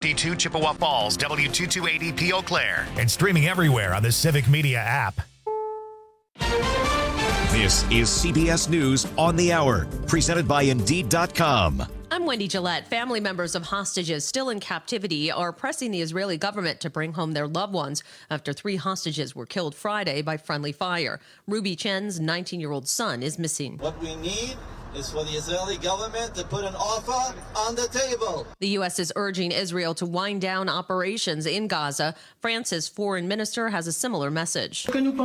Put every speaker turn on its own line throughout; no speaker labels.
W52 Chippewa Falls, W228EP Eau Claire, and streaming everywhere on the Civic Media app.
This is CBS News on the Hour, presented by Indeed.com.
I'm Wendy Gillette. Family members of hostages still in captivity are pressing the Israeli government to bring home their loved ones after 3 hostages were killed Friday by friendly fire. Ruby Chen's 19-year-old son is missing.
What we need is for the Israeli government to put an offer on the table.
The U.S. is urging Israel to wind down operations in Gaza. France's foreign minister has a similar message.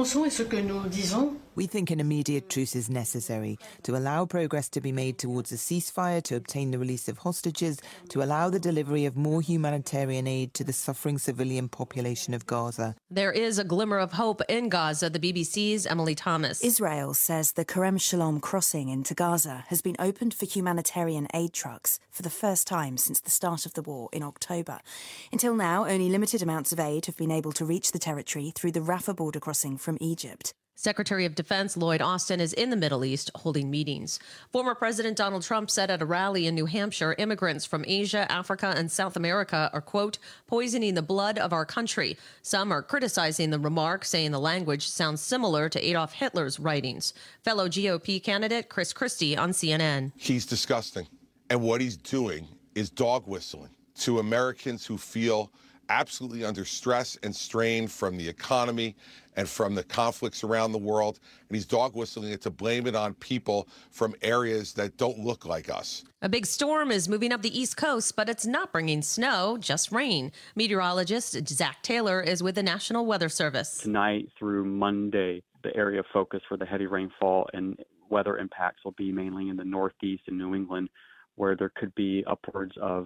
We think an immediate truce is necessary to allow progress to be made towards a ceasefire, to obtain the release of hostages, to allow the delivery of more humanitarian aid to the suffering civilian population of Gaza.
There is a glimmer of hope in Gaza. The BBC's Emily Thomas.
Israel says the Kerem Shalom crossing into Gaza has been opened for humanitarian aid trucks for the first time since the start of the war in October. Until now, only limited amounts of aid have been able to reach the territory through the Rafah border crossing from Egypt.
Secretary of Defense Lloyd Austin is in the Middle East holding meetings. Former President Donald Trump said at a rally in New Hampshire, immigrants from Asia, Africa, and South America are, quote, poisoning the blood of our country. Some are criticizing the remark, saying the language sounds similar to Adolf Hitler's writings. Fellow GOP candidate Chris Christie on CNN.
He's disgusting. And what he's doing is dog whistling to Americans who feel absolutely under stress and strain from the economy and from the conflicts around the world. And he's dog whistling it to blame it on people from areas that don't look like us.
A big storm is moving up the East Coast, but it's not bringing snow, just rain. Meteorologist Zach Taylor is with the National Weather Service.
Tonight through Monday, the area of focus for the heavy rainfall and weather impacts will be mainly in the Northeast and New England, where there could be upwards of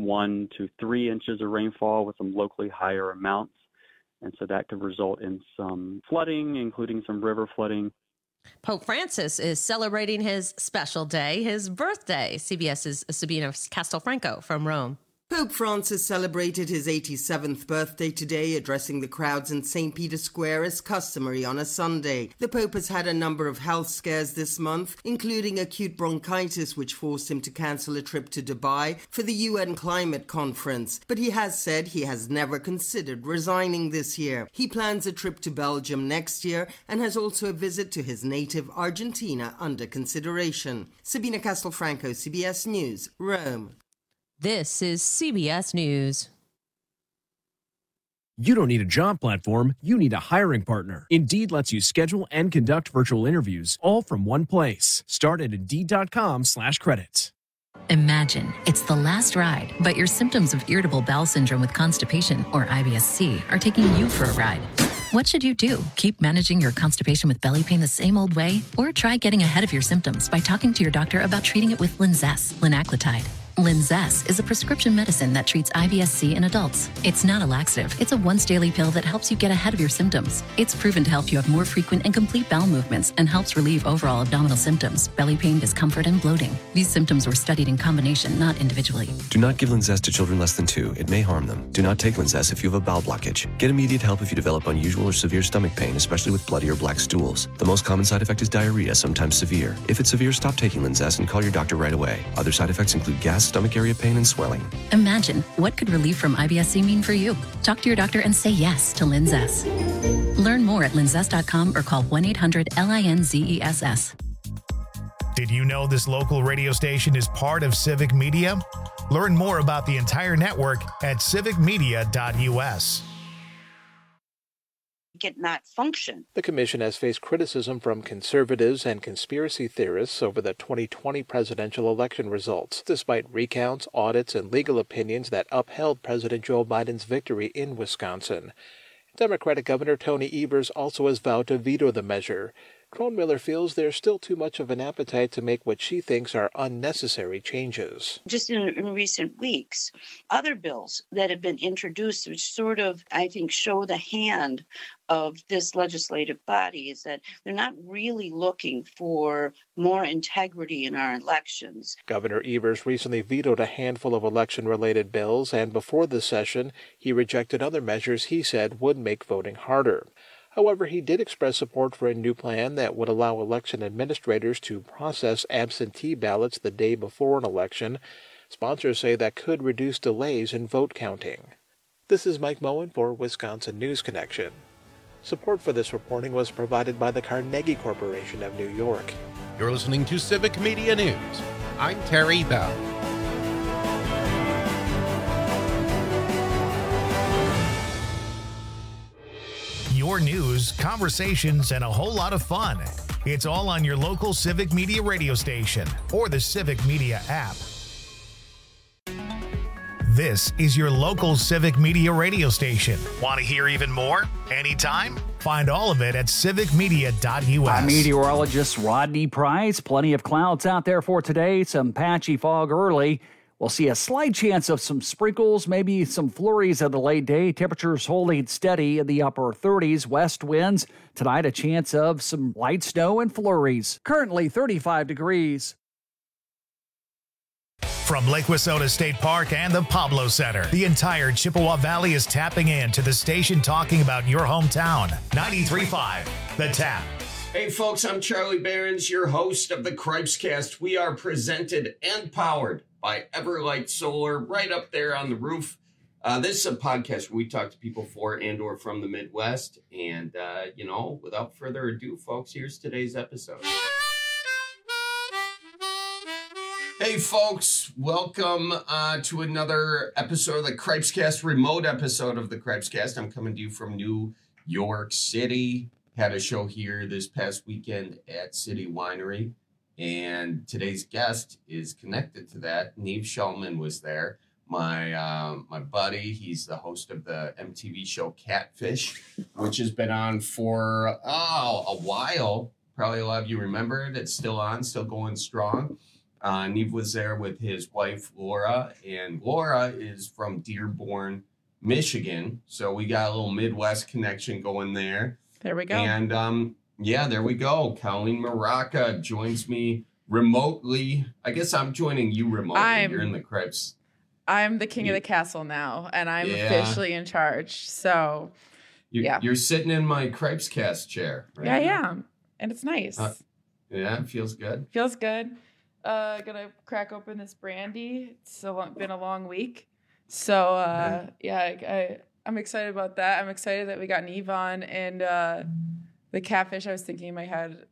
1 to 3 inches of rainfall with some locally higher amounts. And so that could result in some flooding, including some river flooding.
Pope Francis is celebrating his special day, his birthday. CBS's Sabina Castelfranco from Rome.
Pope Francis celebrated his 87th birthday today, addressing the crowds in St. Peter's Square as customary on a Sunday. The Pope has had a number of health scares this month, including acute bronchitis, which forced him to cancel a trip to Dubai for the UN climate conference. But he has said he has never considered resigning this year. He plans a trip to Belgium next year and has also a visit to his native Argentina under consideration. Sabina Castelfranco, CBS News, Rome.
This is CBS News.
You don't need a job platform, you need a hiring partner. Indeed lets you schedule and conduct virtual interviews all from one place. Start at Indeed.com/credits.
Imagine it's the last ride, but your symptoms of irritable bowel syndrome with constipation, or IBS-C, are taking you for a ride. What should you do? Keep managing your constipation with belly pain the same old way? Or try getting ahead of your symptoms by talking to your doctor about treating it with Linzess, linaclotide. Linzess is a prescription medicine that treats IBS-C in adults. It's not a laxative. It's a once-daily pill that helps you get ahead of your symptoms. It's proven to help you have more frequent and complete bowel movements and helps relieve overall abdominal symptoms, belly pain, discomfort, and bloating. These symptoms were studied in combination, not individually.
Do not give Linzess to children less than 2. It may harm them. Do not take Linzess if you have a bowel blockage. Get immediate help if you develop unusual or severe stomach pain, especially with bloody or black stools. The most common side effect is diarrhea, sometimes severe. If it's severe, stop taking Linzess and call your doctor right away. Other side effects include gas, stomach area pain, and swelling.
Imagine, what could relief from IBS-C mean for you? Talk to your doctor and say yes to Linzess. Learn more at linzess.com or call 1-800-LINZESS.
Did you know this local radio station is part of Civic Media? Learn more about the entire network at civicmedia.us.
Not function.
The commission has faced criticism from conservatives and conspiracy theorists over the 2020 presidential election results, despite recounts, audits, and legal opinions that upheld President Joe Biden's victory in Wisconsin. Democratic Governor Tony Evers also has vowed to veto the measure. Kronmiller feels there's still too much of an appetite to make what she thinks are unnecessary changes.
Just in recent weeks, other bills that have been introduced, which sort of, I think, show the hand of this legislative body, is that they're not really looking for more integrity in our elections.
Governor Evers recently vetoed a handful of election-related bills, and before the session, he rejected other measures he said would make voting harder. However, he did express support for a new plan that would allow election administrators to process absentee ballots the day before an election. Sponsors say that could reduce delays in vote counting. This is Mike Moen for Wisconsin News Connection. Support for this reporting was provided by the Carnegie Corporation of New York.
You're listening to Civic Media News. I'm Terry Bell.
Your news, conversations, and a whole lot of fun. It's all on your local Civic Media radio station or the Civic Media app. This is your local Civic Media radio station. Want to hear even more? Anytime? Find all of it at civicmedia.us.
I'm meteorologist Rodney Price. Plenty of clouds out there for today. Some patchy fog early. We'll see a slight chance of some sprinkles, maybe some flurries at the late day. Temperatures holding steady in the upper 30s. West winds. Tonight, a chance of some light snow and flurries. Currently 35 degrees.
From Lake Wissota State Park and the Pablo Center, the entire Chippewa Valley is tapping in to the station talking about your hometown. 93.5, The Tap.
Hey folks, I'm Charlie Behrens, your host of the Cripescast. We are presented and powered by Everlight Solar right up there on the roof. This is a podcast where we talk to people for and or from the Midwest. And, without further ado, folks, here's today's episode. Hey folks, welcome to another episode of the Cripescast, remote episode of the Cripescast. I'm coming to you from New York City. Had a show here this past weekend at City Winery, and today's guest is connected to that. Nev Shulman was there, my buddy. He's the host of the MTV show Catfish, which has been on for a while. Probably a lot of you remember it. It's still on, still going strong. Nev was there with his wife, Laura, and Laura is from Dearborn, Michigan. So we got a little Midwest connection going there.
There we go.
And there we go. Colleen Maraca joins me remotely. I guess I'm joining you remotely. You're in the Cripes.
I'm the king of the castle now, and I'm officially in charge. So,
You're sitting in my Cripescast chair. Right
I
now.
am. And it's nice.
It feels good.
Feels good. Gonna crack open this brandy. It's been a long week. So, I'm excited about that. I'm excited that we got Nev on, and the catfish. I was thinking in my head,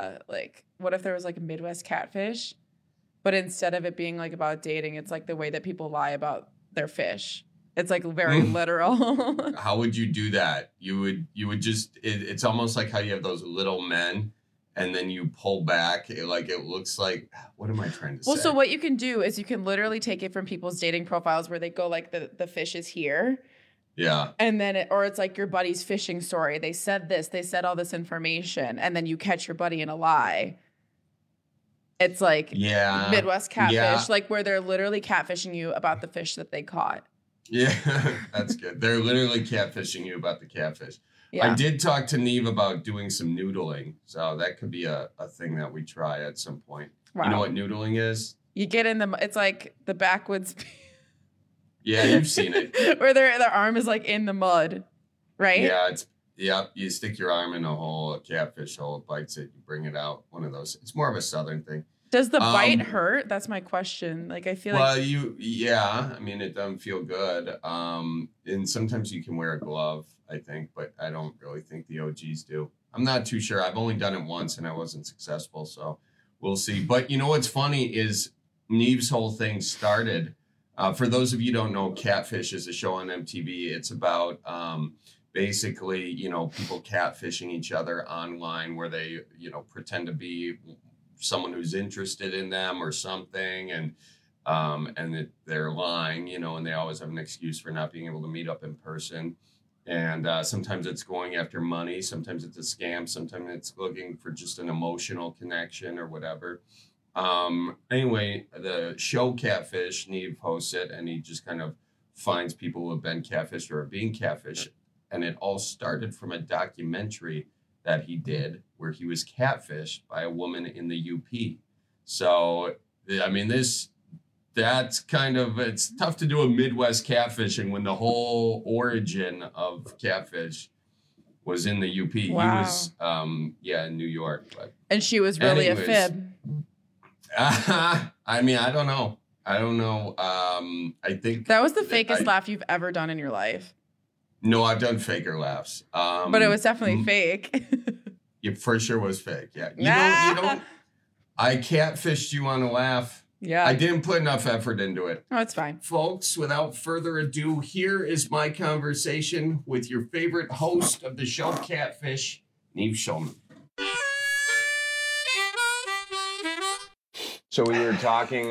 what if there was like a Midwest catfish, but instead of it being like about dating, it's like the way that people lie about their fish. It's like very literal.
How would you do that? You would just. It's almost like how you have those little men, and then you pull back. It looks like. What am I trying to say?
Well, so what you can do is you can literally take it from people's dating profiles where they go like the fish is here.
Yeah.
And then it's like your buddy's fishing story. They said this, they said all this information, and then you catch your buddy in a lie. It's like Midwest catfish, like where they're literally catfishing you about the fish that they caught.
Yeah, that's good. They're literally catfishing you about the catfish.
Yeah.
I did talk to Nev about doing some noodling. So that could be a thing that we try at some point. Wow. You know what noodling is?
You get in it's like the backwoods.
Yeah, you've seen it.
Where their arm is like in the mud, right?
Yeah, you stick your arm in a hole, a catfish hole, it bites it, you bring it out. One of those. It's more of a southern thing.
Does the bite hurt? That's my question. Like, I feel like...
I mean, it doesn't feel good. And sometimes you can wear a glove, I think, but I don't really think the OGs do. I'm not too sure. I've only done it once and I wasn't successful, so we'll see. But you know what's funny is Nev's whole thing started... for those of you who don't know, Catfish is a show on MTV. It's about basically, people catfishing each other online where they, pretend to be someone who's interested in them or something. And that they're lying, and they always have an excuse for not being able to meet up in person. And sometimes it's going after money. Sometimes it's a scam. Sometimes it's looking for just an emotional connection or whatever. Anyway, the show Catfish, Nev hosts it, and he just kind of finds people who have been catfished or are being catfished. And it all started from a documentary that he did where he was catfished by a woman in the UP. So, I mean, that's kind of, it's tough to do a Midwest catfishing when the whole origin of catfish was in the UP.
Wow.
He was, in New York. But
and she was really a fib.
I mean, I don't know. I don't know. I think
That was the fakest laugh you've ever done in your life.
No, I've done faker laughs.
But it was definitely fake.
It for sure was fake. Yeah. You don't. I catfished you on a laugh.
Yeah.
I didn't put enough effort into it.
Oh, it's fine.
Folks, without further ado, here is my conversation with your favorite host of the show, Catfish, Neve Schulman.
So we were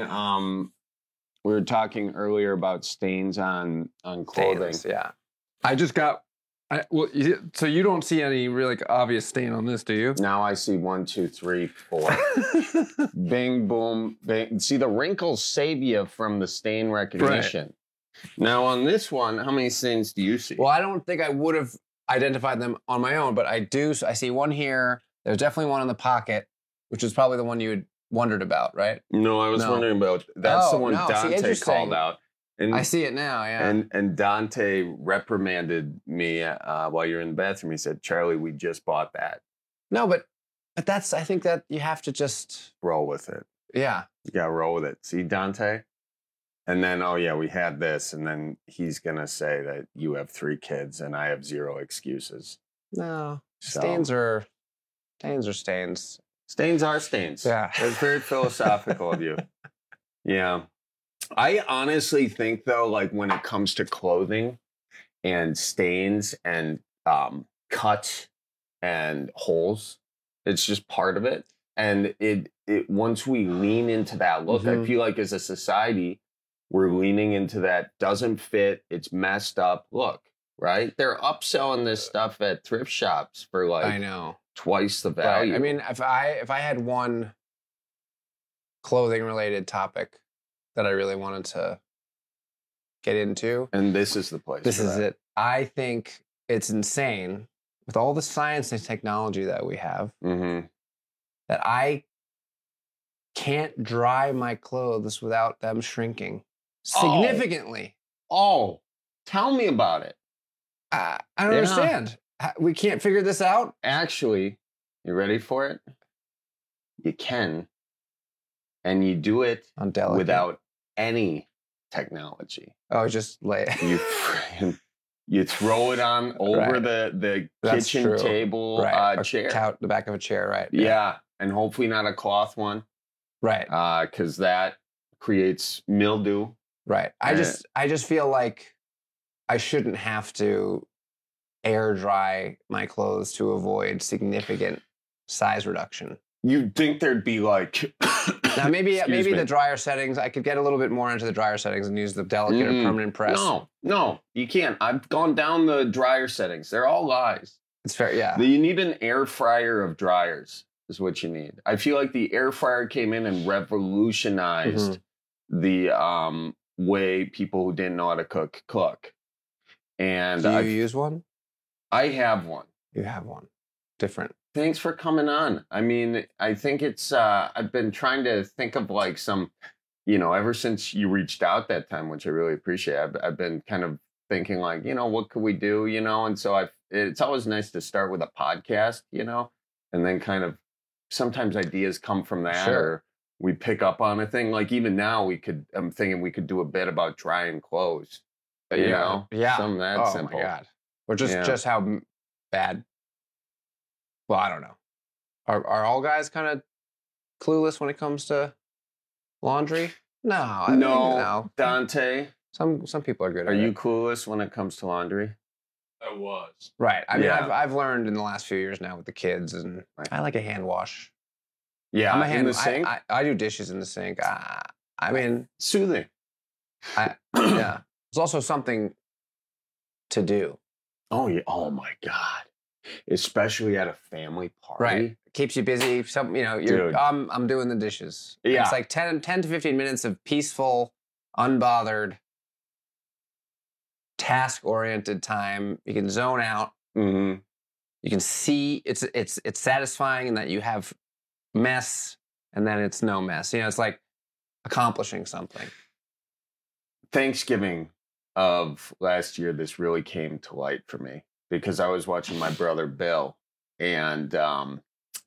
talking earlier about stains on clothing.
Stains, yeah. I just got. So you don't see any really obvious stain on this, do you?
Now I see 1, 2, 3, 4. Bing, boom, bing. See, the wrinkles save you from the stain recognition. Right. Now on this one, how many stains do you see?
Well, I don't think I would have identified them on my own, but I do. I see one here. There's definitely one in the pocket, which is probably the one you had wondered about, right?
No, I was wondering about. That's the one Dante called out. And
I see it now, yeah.
And Dante reprimanded me while you're in the bathroom. He said, "Charlie, we just bought that."
No, but that's. I think that you have to just
roll with it.
Yeah,
you gotta roll with it. See, Dante. And then, oh yeah, we had this, and then he's gonna say that you have 3 kids and I have 0 excuses.
No, stains are stains.
Stains are stains.
Yeah,
it's very philosophical of you. Yeah. I honestly think, though, like when it comes to clothing and stains and cuts and holes, it's just part of it. And it once we lean into that look, I feel like as a society, we're leaning into that doesn't fit, it's messed up look, right? They're upselling this stuff at thrift shops for like
I know
twice the value.
Right. I mean, if I had one clothing related topic that I really wanted to get into.
And this is the place.
This is it. I think it's insane with all the science and technology that we have that I can't dry my clothes without them shrinking significantly.
Oh, tell me about it.
I don't understand. We can't figure this out?
Actually, you ready for it? You can. And you do it without any technology.
Oh, just lay
you throw it on over the kitchen table chair.
The back of a chair, right.
Yeah. And hopefully not a cloth one.
Right.
Because that creates mildew.
Right. I just feel like I shouldn't have to air dry my clothes to avoid significant size reduction.
You'd think there'd be like
now maybe the dryer settings, I could get a little bit more into the dryer settings and use the delicate or permanent press.
No, you can't. I've gone down the dryer settings. They're all lies.
It's fair, yeah.
You need an air fryer of dryers is what you need. I feel like the air fryer came in and revolutionized the way people who didn't know how to cook. And
do you use one?
I have one.
You have one. Different.
Thanks for coming on. I mean, I think it's, I've been trying to think of like some, ever since you reached out that time, which I really appreciate, I've been kind of thinking like, what could we do, and so it's always nice to start with a podcast, and then kind of sometimes ideas come from that or we pick up on a thing. Like even now I'm thinking we could do a bit about drying clothes,
Yeah.
Something that simple.
Oh my God. Or just how bad. Well, I don't know. Are all guys kind of clueless when it comes to laundry? No.
No. Dante.
Some people are good at it.
Are you clueless when it comes to laundry?
I was.
Right. I mean, I've learned in the last few years now with the kids, and I like a hand wash.
Yeah,
I'm a hand,
in the sink?
I do dishes in the sink. I mean,
soothing.
Yeah. It's also something to do.
Oh, yeah. Oh, my God. Especially at a family party.
Right. Keeps you busy. I'm doing the dishes.
Yeah.
It's like 10 to 15 minutes of peaceful, unbothered, task-oriented time. You can zone out.
Mm-hmm.
You can see it's satisfying in that you have mess and then it's no mess. It's like accomplishing something.
Thanksgiving of last year, this really came to light for me because I was watching my brother Bill, and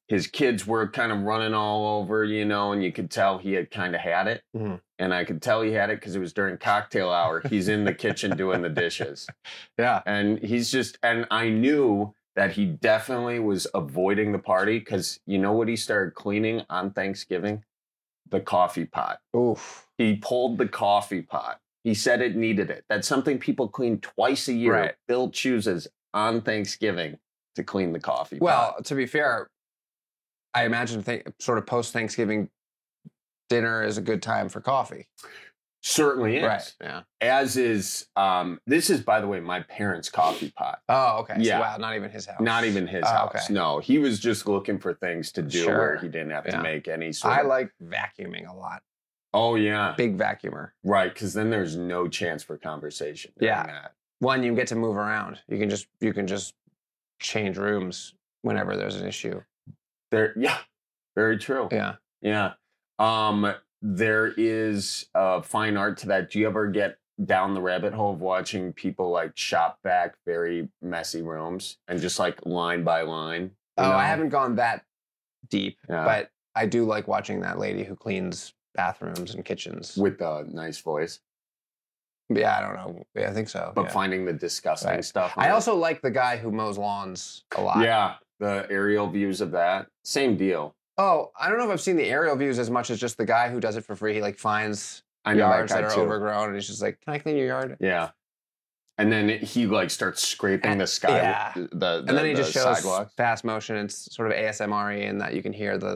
his kids were kind of running all over, you know, and you could tell he had kind of had it.
Mm-hmm.
And I could tell he had it because it was during cocktail hour. He's in the kitchen doing the dishes.
Yeah.
And and I knew that he definitely was avoiding the party because you know what he started cleaning on Thanksgiving? The coffee pot.
Oof.
He pulled the coffee pot. He said it needed it. That's something people clean twice a year.
Right.
Bill chooses on Thanksgiving to clean the coffee pot.
Well, to be fair, I imagine sort of post-Thanksgiving dinner is a good time for coffee.
Certainly is.
Right. Yeah.
As is, this is, by the way, my parents' coffee pot.
Oh, okay.
Yeah.
So, wow, not even his house.
Not even his house.
Okay.
No, he was just looking for things to do where he didn't have to make any sort
I
of...
like vacuuming a lot.
Oh, yeah.
Big vacuumer.
Right, because then there's no chance for conversation. That.
One, you get to move around. You can just change rooms whenever there's an issue.
Yeah, very true.
Yeah.
Yeah. There is fine art to that. Do you ever get down the rabbit hole of watching people like shop back very messy rooms and just like line by line?
I haven't gone that deep, but I do like watching that lady who cleans bathrooms and kitchens.
With a nice voice.
Yeah, I don't know. Yeah, I think so.
But finding the disgusting stuff.
I also like the guy who mows lawns a lot.
Yeah, the aerial views of that. Same deal.
Oh, I don't know if I've seen the aerial views as much as just the guy who does it for free. He like finds yards that are overgrown and he's just like, "Can I clean your yard?"
Yeah. And then he like starts scraping the sky, and
then he just shows
sidewalks.
fast motion. It's sort of ASMR-y in that you can hear the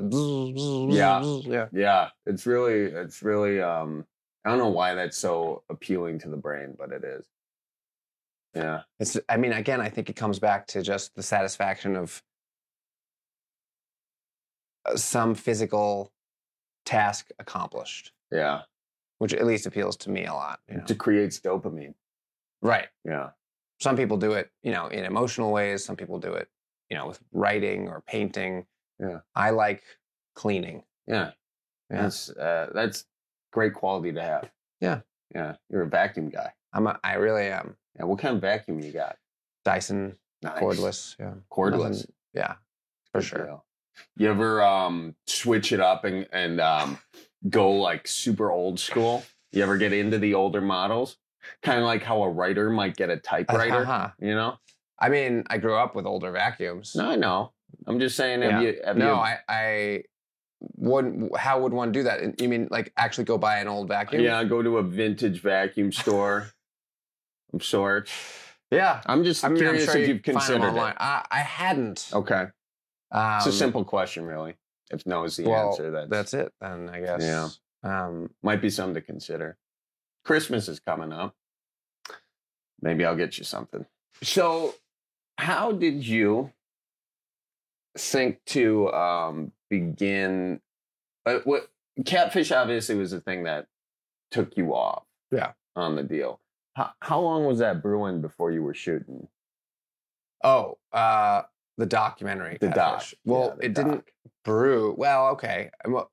yeah. It's really I don't know why that's so appealing to the brain, but it is. Yeah.
I mean, again, I think it comes back to just the satisfaction of some physical task accomplished.
Yeah.
Which at least appeals to me a lot. You know?
It creates dopamine.
Right.
Yeah.
Some people do it, in emotional ways. Some people do it, with writing or painting.
Yeah.
I like cleaning.
Yeah. That's great quality to have.
Yeah.
Yeah. You're a vacuum guy.
I really am.
Yeah. What kind of vacuum you got?
Dyson.
Nice.
Cordless. Yeah.
Cordless.
Nothing, yeah. For sure.
Deal. You ever switch it up and go like super old school? You ever get into the older models? Kind of like how a writer might get a typewriter,
I mean, I grew up with older vacuums.
No, I know. I'm just saying,
I wouldn't. How would one do that? You mean like actually go buy an old vacuum?
Yeah, go to a vintage vacuum store of sorts.
Yeah.
I'm curious if you've considered it.
I hadn't.
Okay. It's a simple question, really. If no is the answer,
that's it then, I guess.
Yeah. Might be something to consider. Christmas is coming up. Maybe I'll get you something. So, how did you think to begin? What Catfish obviously was the thing that took you off.
Yeah.
On the deal. How long was that brewing before you were shooting?
Oh, the documentary.
The doc.
Well, it didn't brew. Well, okay. Well,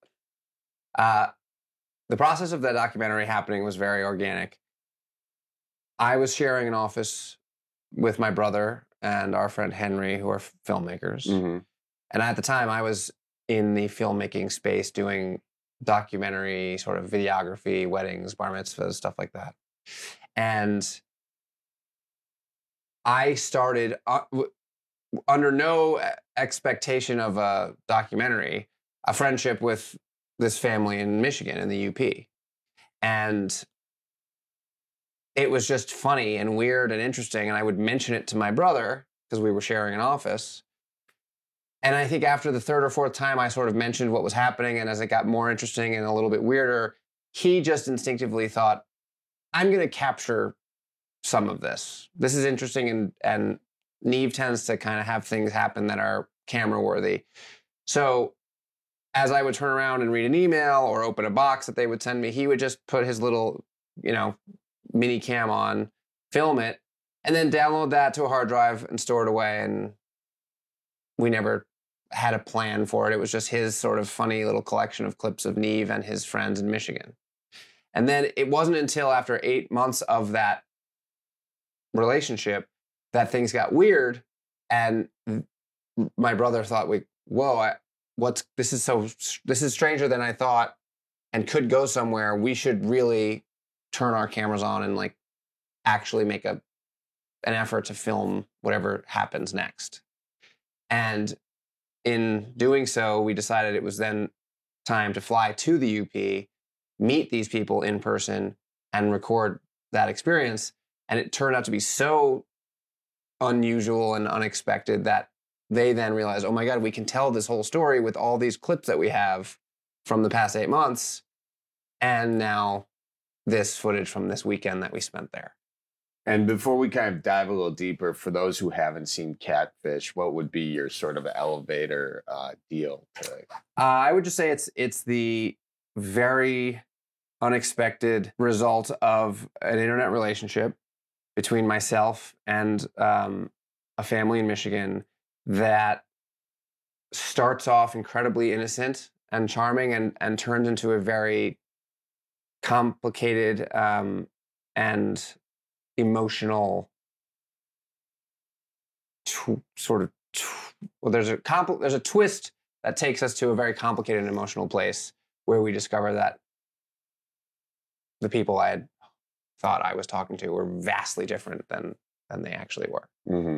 the process of that documentary happening was very organic. I was sharing an office with my brother and our friend Henry, who are filmmakers.
Mm-hmm.
And at the time, I was in the filmmaking space doing documentary, sort of videography, weddings, bar mitzvahs, stuff like that. And I started under no expectation of a documentary, a friendship with this family in Michigan, in the UP. And it was just funny and weird and interesting. And I would mention it to my brother because we were sharing an office. And I think after the third or fourth time I sort of mentioned what was happening, and as it got more interesting and a little bit weirder, he just instinctively thought, I'm going to capture some of this. This is interesting, and Neve tends to kind of have things happen that are camera worthy. So as I would turn around and read an email or open a box that they would send me, he would just put his little, mini cam on, film it, and then download that to a hard drive and store it away. And we never had a plan for it. It was just his sort of funny little collection of clips of Neve and his friends in Michigan. And then it wasn't until after 8 months of that relationship that things got weird. And my brother thought, this is stranger than I thought and could go somewhere. We should really turn our cameras on and like actually make an effort to film whatever happens next. And in doing so, we decided it was then time to fly to the UP, meet these people in person, and record that experience. And it turned out to be so unusual and unexpected that they then realized, oh my God, we can tell this whole story with all these clips that we have from the past 8 months. And now this footage from this weekend that we spent there.
And before we kind of dive a little deeper, for those who haven't seen Catfish, what would be your sort of elevator deal today?
I would just say it's the very unexpected result of an internet relationship between myself and a family in Michigan that starts off incredibly innocent and charming and turns into a very complicated and emotional there's a twist that takes us to a very complicated and emotional place where we discover that the people I had thought I was talking to were vastly different than they actually were.
Mm-hmm.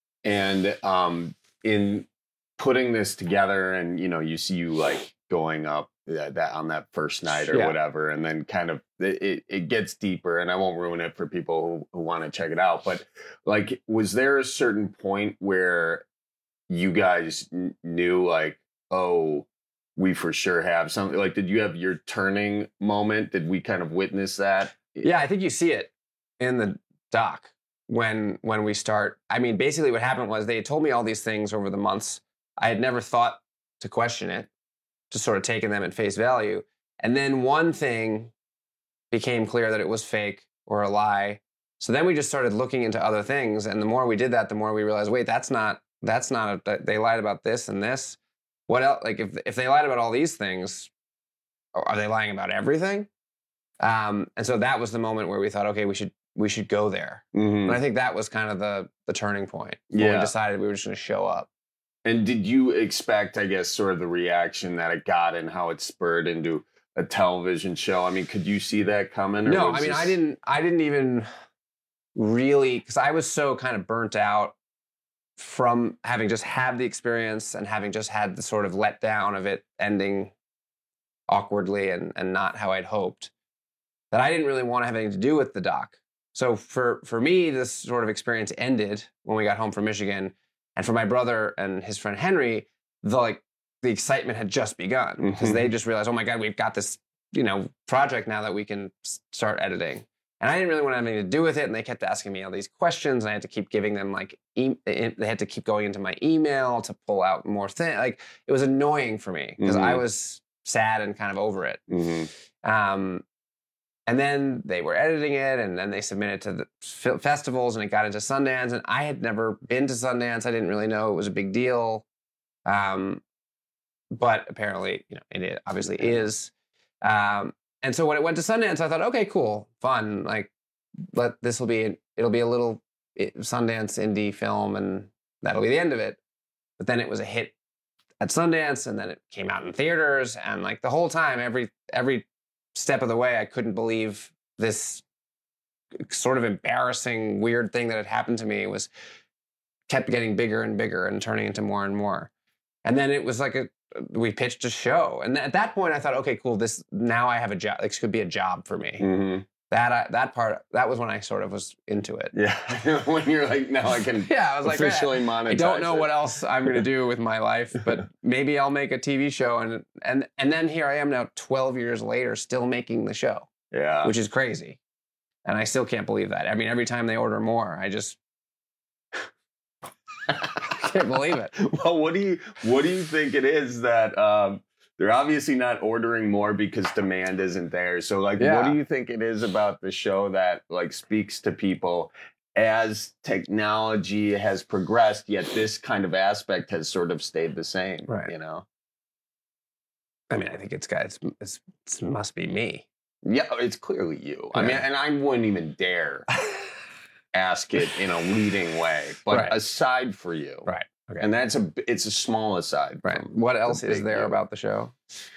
And in putting this together, and you see you like going up that on that first night or whatever, and then kind of it gets deeper, and I won't ruin it for people who want to check it out, but like, was there a certain point where you guys knew like, oh, we for sure have something? Like, did you have your turning moment? Did we kind of witness that?
Yeah, I think you see it in the doc when we start. I mean, basically what happened was they had told me all these things over the months. I had never thought to question it, just sort of taken them at face value. And then one thing became clear that it was fake or a lie. So then we just started looking into other things. And the more we did that, the more we realized, wait, they lied about this and this. What else? Like if they lied about all these things, are they lying about everything? And so that was the moment where we thought, okay, we should go there.
Mm-hmm.
And I think that was kind of the turning point when we decided we were just going to show up.
And did you expect, I guess, sort of the reaction that it got and how it spurred into a television show? I mean, could you see that coming? Or
no, I mean, I didn't even really, because I was so kind of burnt out from having just had the experience and having just had the sort of letdown of it ending awkwardly and not how I'd hoped, that I didn't really want to have anything to do with the doc. So for me, this sort of experience ended when we got home from Michigan. And for my brother and his friend Henry, the excitement had just begun because they just realized, oh my God, we've got this, project now that we can start editing. And I didn't really want to have anything to do with it. And they kept asking me all these questions. And I had to keep giving them they had to keep going into my email to pull out more things. Like, it was annoying for me because I was sad and kind of over it.
Mm-hmm.
And then they were editing it, and then they submitted to the festivals, and it got into Sundance. And I had never been to Sundance. I didn't really know it was a big deal. But apparently, it obviously is. And so when it went to Sundance, I thought, okay, cool, fun. Like, it'll be a little Sundance indie film, and that'll be the end of it. But then it was a hit at Sundance, and then it came out in theaters, and like the whole time, every step of the way, I couldn't believe this sort of embarrassing, weird thing that had happened to me kept getting bigger and bigger and turning into more and more. And then it was like we pitched a show. And at that point I thought, okay, cool, now I have a job. This could be a job for me.
Mm-hmm.
That was when I sort of was into it.
Yeah. When you're like, now I can
I was
officially
like,
monetize
I don't know
it.
what else I'm going to do with my life, but maybe I'll make a TV show. And then here I am now 12 years later, still making the show.
Yeah.
Which is crazy. And I still can't believe that. I mean, every time they order more, I just can't believe it.
Well, what do you think it is that they're obviously not ordering more because demand isn't there? So like, what do you think it is about the show that like speaks to people as technology has progressed, yet this kind of aspect has sort of stayed the same?
Right. I mean, I think it must be me.
Yeah, it's clearly you.
Yeah.
I mean, and I wouldn't even dare ask it in a leading way. But aside for you,
right.
Okay. And it's a small aside.
Right. What else is there about the show?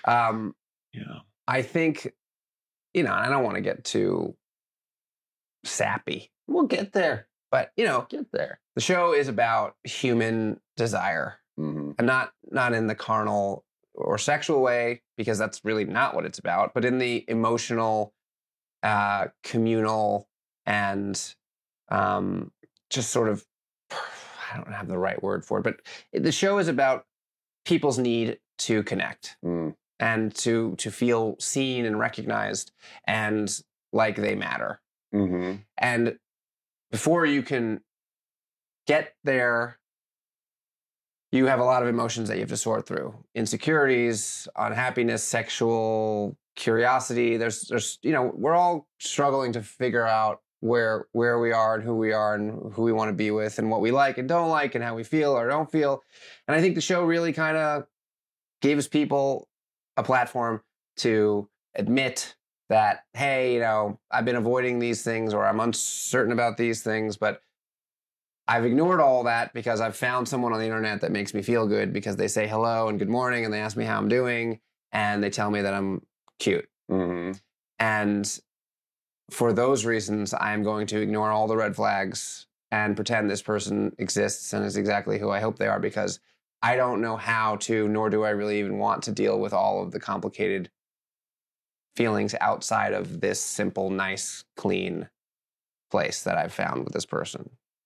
I think, I don't want to get too sappy.
We'll get there.
But,
get there.
The show is about human desire. And not in the carnal or sexual way, because that's really not what it's about, but in the emotional, communal, and just sort of, I don't have the right word for it, but the show is about people's need to connect and to feel seen and recognized and like they matter. And before you can get there, you have a lot of emotions that you have to sort through. Insecurities, unhappiness, sexual curiosity. There's we're all struggling to figure out where we are and who we want to be with and what we like and don't like and how we feel or don't feel. And I think the show really kind of gave us people a platform to admit that, hey, I've been avoiding these things or I'm uncertain about these things, but I've ignored all that because I've found someone on the internet that makes me feel good because they say hello and good morning and they ask me how I'm doing and they tell me that I'm cute. And for those reasons, I'm going to ignore all the red flags and pretend this person exists and is exactly who I hope they are, because I don't know how to, nor do I really even want to deal with all of the complicated feelings outside of this simple, nice, clean place that I've found with this person.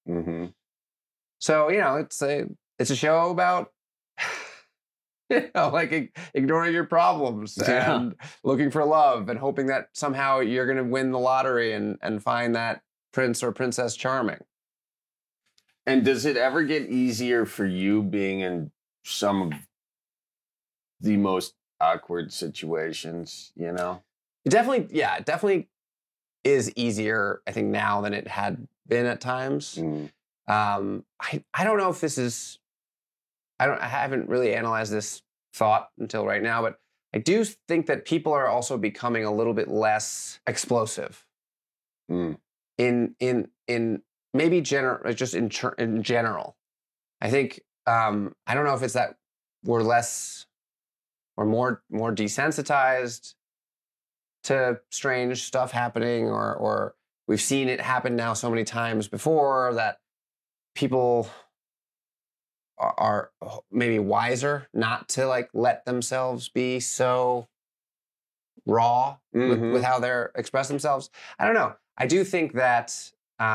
So, it's a show about, ignoring your problems and looking for love and hoping that somehow you're going to win the lottery and find that prince or princess charming.
And does it ever get easier for you being in some of the most awkward situations,
It definitely is easier, I think, now than it had been at times. I don't know if this is, I haven't really analyzed this thought until right now, but I do think that people are also becoming a little bit less explosive in maybe in general. I think, I don't know if it's that we're more desensitized to strange stuff happening, or we've seen it happen now so many times before that people are maybe wiser not to let themselves be so raw with how they're express themselves. I don't know. I do think that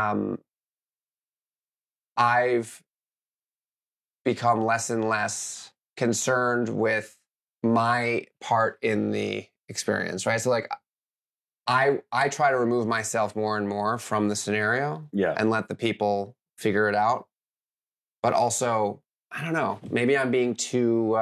I've become less and less concerned with my part in the experience, right? So I try to remove myself more and more from the scenario and let the people figure it out. But also, I don't know, maybe I'm being too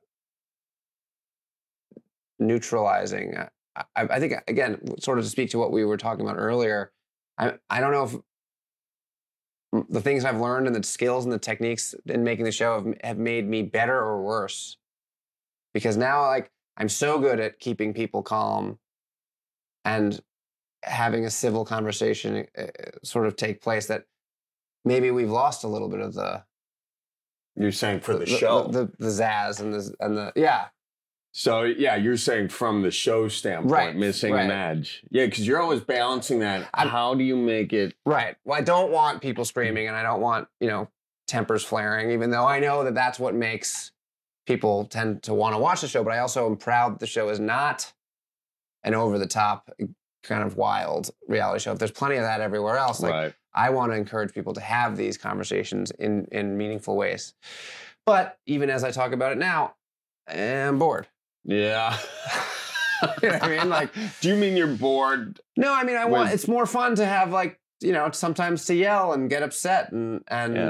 neutralizing. I think, again, sort of to speak to what we were talking about earlier, I don't know if the things I've learned and the skills and the techniques in making the show have made me better or worse. Because now, I'm so good at keeping people calm and having a civil conversation sort of take place that maybe we've lost a little bit of the...
You're saying for the show.
The zazz and the yeah.
So, you're saying from the show standpoint, missing an edge. Yeah, because you're always balancing that. How do you make it...
Right. Well, I don't want people screaming and I don't want, tempers flaring, even though I know that that's what makes people tend to want to watch the show. But I also am proud that the show is not an over-the-top kind of wild reality show. There's plenty of that everywhere else. I want to encourage people to have these conversations in meaningful ways. But even as I talk about it now, I'm bored.
Yeah.
You know what I mean?
Do you mean you're bored?
No, I mean, it's more fun to have sometimes to yell and get upset and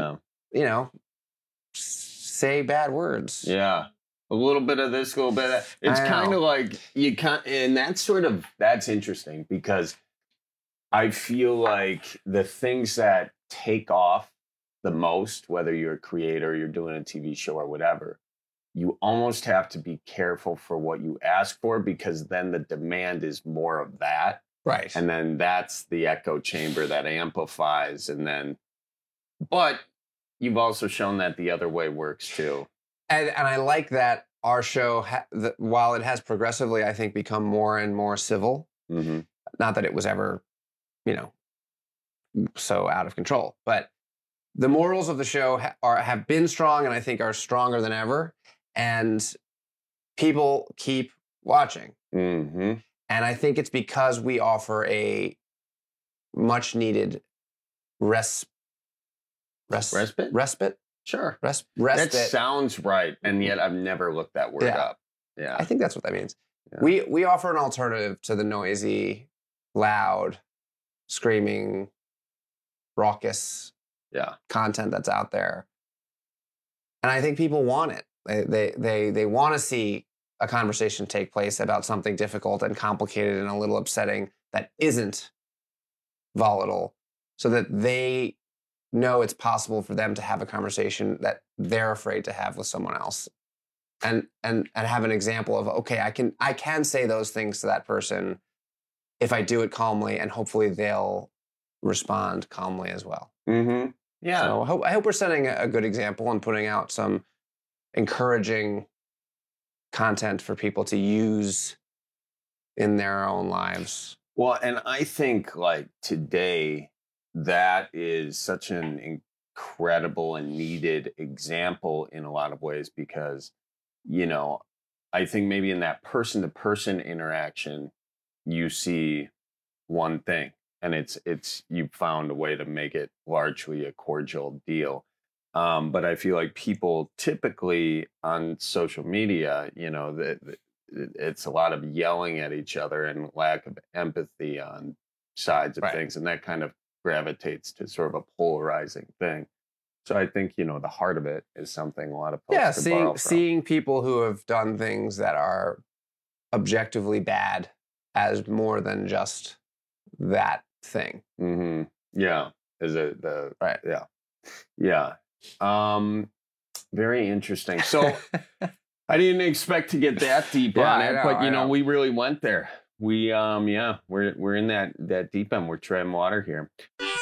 say bad words.
Yeah. A little bit of this, a little bit of that. It's kind of and that's interesting because I feel like the things that take off the most, whether you're a creator, you're doing a TV show or whatever, you almost have to be careful for what you ask for because then the demand is more of that.
Right.
And then that's the echo chamber that amplifies. But you've also shown that the other way works too.
And I like that our show, while it has progressively, I think, become more and more civil, not that it was ever, so out of control, but the morals of the show have been strong and I think are stronger than ever. And people keep watching. And I think it's because we offer a much needed respite?
Sure.
Respite.
That sounds right. And yet I've never looked that word up. Yeah.
I think that's what that means. Yeah. We offer an alternative to the noisy, loud, screaming, raucous content that's out there. And I think people want it. They want to see a conversation take place about something difficult and complicated and a little upsetting that isn't volatile, so that they know it's possible for them to have a conversation that they're afraid to have with someone else. And have an example of, okay, I can say those things to that person if I do it calmly, and hopefully they'll respond calmly as well.
Yeah.
So I hope we're setting a good example and putting out some encouraging content for people to use in their own lives.
Well, and I think like today, that is such an incredible and needed example in a lot of ways, because, I think maybe in that person-to-person interaction, you see one thing, and it's you've found a way to make it largely a cordial deal. But I feel like people typically on social media, it's a lot of yelling at each other and lack of empathy on sides of things, and that kind of gravitates to sort of a polarizing thing. So I think, the heart of it is something a lot of folks can borrow from.
Seeing people who have done things that are objectively bad as more than just that thing.
Yeah. Is it the right? Yeah. Yeah. Very interesting. So I didn't expect to get that deep on it, but we really went there. We we're in that deep end. We're treading water here.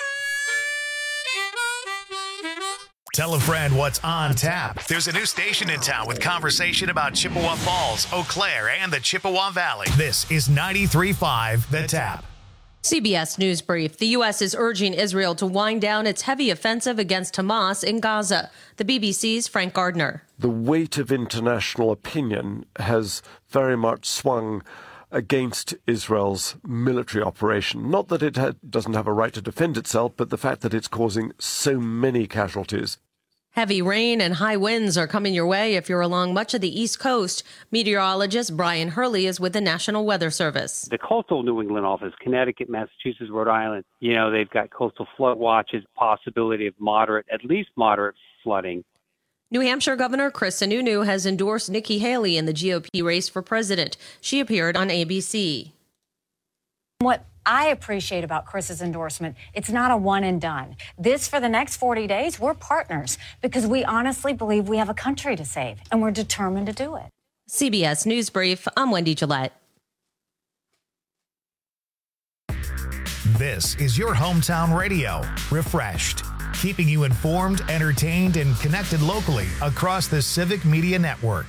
Tell a friend what's on tap. There's a new station in town with conversation about Chippewa Falls, Eau Claire, and the Chippewa Valley. This is 93.5 The Tap.
CBS News Brief. The U.S. is urging Israel to wind down its heavy offensive against Hamas in Gaza. The BBC's Frank Gardner.
The weight of international opinion has very much swung against Israel's military operation. Not that it doesn't have a right to defend itself, but the fact that it's causing so many casualties.
Heavy rain and high winds are coming your way if you're along much of the East Coast. Meteorologist Brian Hurley is with the National Weather Service.
The coastal New England office, Connecticut, Massachusetts, Rhode Island, they've got coastal flood watches, possibility of at least moderate flooding.
New Hampshire Governor Chris Sununu has endorsed Nikki Haley in the GOP race for president. She appeared on ABC.
What I appreciate about Chris's endorsement, it's not a one and done. For the next 40 days, we're partners because we honestly believe we have a country to save, and we're determined to do it.
CBS News Brief, I'm Wendy Gillette.
This is your hometown radio, refreshed, keeping you informed, entertained, and connected locally across the Civic Media Network.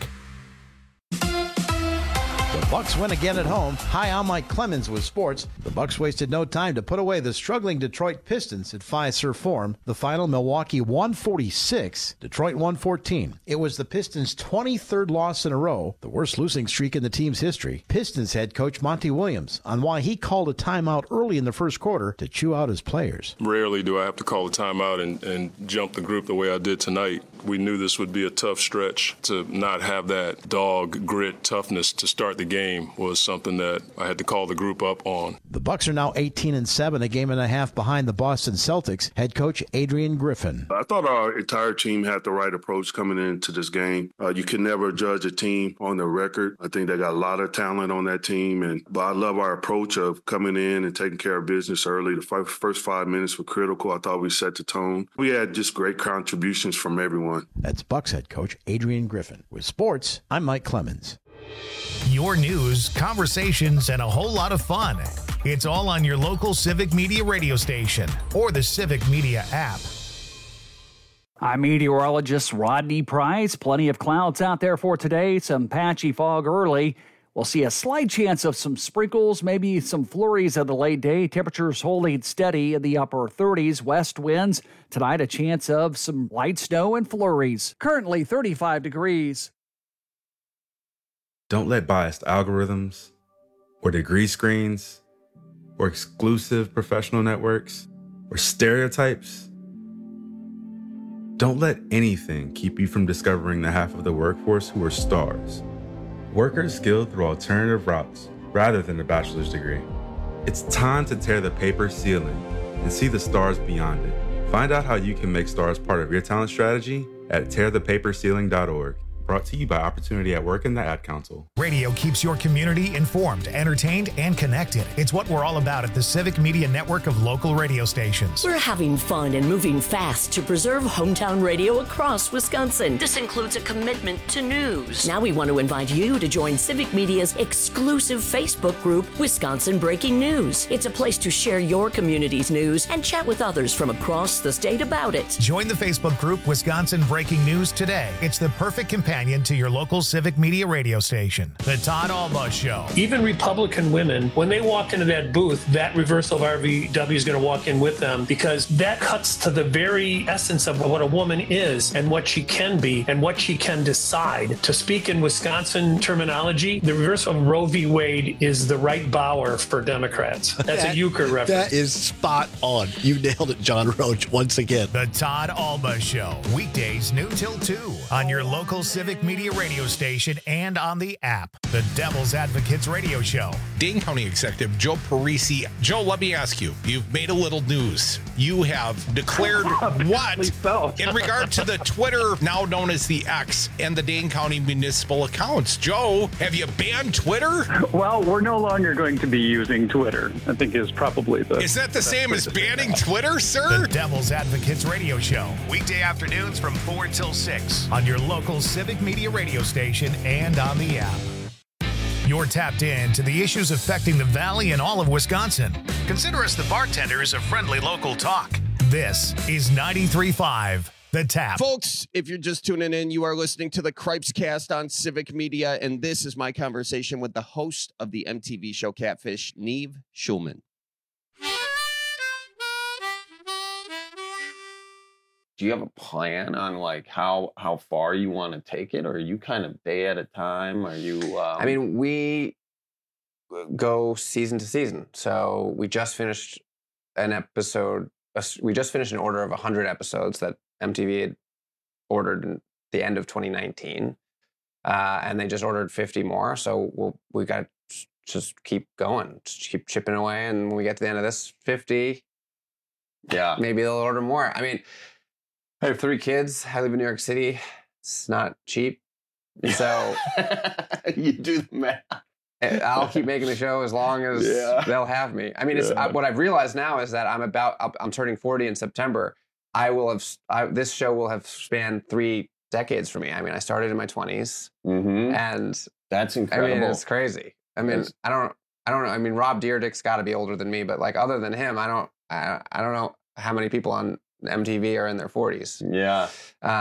The Bucks win again at home. Hi, I'm Mike Clemens with sports. The Bucks wasted no time to put away the struggling Detroit Pistons at Fiserv Forum. The final, Milwaukee 146, Detroit 114. It was the Pistons' 23rd loss in a row, the worst losing streak in the team's history. Pistons head coach Monty Williams on why he called a timeout early in the first quarter to chew out his players.
Rarely do I have to call a timeout and jump the group the way I did tonight. We knew this would be a tough stretch. To not have that dog, grit, toughness to start the game was something that I had to call the group up on.
The Bucks are now 18-7, a game and a half behind the Boston Celtics. Head coach Adrian Griffin.
I thought our entire team had the right approach coming into this game. You can never judge a team on their record. I think they got a lot of talent on that team, but I love our approach of coming in and taking care of business early. The first 5 minutes were critical. I thought we set the tone. We had just great contributions from everyone.
That's Bucks head coach Adrian Griffin. With sports, I'm Mike Clemens.
Your news, conversations, and a whole lot of fun. It's all on your local Civic Media radio station or the Civic Media app.
I'm meteorologist Rodney Price. Plenty of clouds out there for today. Some patchy fog early. We'll see a slight chance of some sprinkles, maybe some flurries at the late day. Temperatures holding steady in the upper 30s. West winds. Tonight, a chance of some light snow and flurries. Currently 35 degrees.
Don't let biased algorithms or degree screens or exclusive professional networks or stereotypes. Don't let anything keep you from discovering the half of the workforce who are stars. Workers skilled through alternative routes rather than a bachelor's degree. It's time to tear the paper ceiling and see the stars beyond it. Find out how you can make stars part of your talent strategy at tearthepaperceiling.org. Brought to you by Opportunity at Work and the Ad Council.
Radio keeps your community informed, entertained, and connected. It's what we're all about at the Civic Media Network of local radio stations.
We're having fun and moving fast to preserve hometown radio across Wisconsin. This includes a commitment to news. Now we want to invite you to join Civic Media's exclusive Facebook group, Wisconsin Breaking News. It's a place to share your community's news and chat with others from across the state about it.
Join the Facebook group Wisconsin Breaking News today. It's the perfect companion to your local Civic Media radio station. The Todd Alba Show.
Even Republican women, when they walk into that booth, that reversal of RVW is going to walk in with them, because that cuts to the very essence of what a woman is and what she can be and what she can decide. To speak in Wisconsin terminology, the reversal of Roe v. Wade is the right Bauer for Democrats. That's a euchre reference.
That is spot on. You nailed it, John Roach, once again.
The Todd Alba Show. Weekdays noon till 2 on your local Civic Media radio station and on the app. The Devil's Advocates radio show.
Dane County Executive Joe Parisi. Joe, let me ask you, you've made a little news. You have declared what in regard to the Twitter, now known as the X, and the Dane County municipal accounts. Joe, have you banned Twitter?
Well, we're no longer going to be using Twitter, I think is probably the...
Is that the same as banning Twitter, sir?
The Devil's Advocates radio show. Weekday afternoons from 4 till 6 on your local Civic Media radio station and on the app. You're tapped in to the issues affecting the Valley and all of Wisconsin. Consider us the bartenders of friendly local talk. This is 93.5 The Tap.
Folks, if you're just tuning in, you are listening to the Cripes Cast on Civic Media, and this is my conversation with the host of the MTV show Catfish, Neve Schulman.
Do you have a plan on like how far you want to take it, or are you kind of day at a time? Are you?
I mean, we go season to season. So we just finished an episode. We just finished an order of 100 episodes that MTV had ordered in the end of 2019, and they just ordered 50 more. So we got to just keep going, just keep chipping away, and when we get to the end of this 50, maybe they'll order more. I mean. I have 3 kids. I live in New York City. It's not cheap. So
you do the math.
I'll keep making the show as long as they'll have me. I mean, what I've realized now is that I'm turning 40 in September. This show will have spanned 3 decades for me. I mean, I started in my 20s, and
that's incredible.
I mean, it's crazy. I mean, I don't know. I mean, Rob Dyrdek's got to be older than me, but like other than him, I don't know how many people on MTV are in their 40s.
Yeah.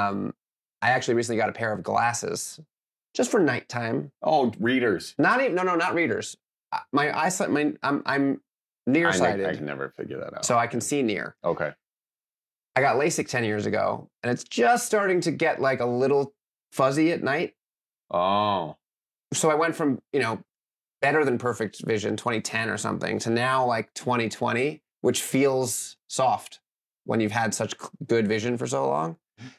I actually recently got a pair of glasses just for nighttime.
Oh, readers.
Not readers. My eyesight, I'm nearsighted.
I can never figure that out.
So I can see near.
Okay.
I got LASIK 10 years ago, and it's just starting to get like a little fuzzy at night.
Oh.
So I went from, better than perfect vision, 2010 or something, to now like 2020, which feels soft when you've had such good vision for so long.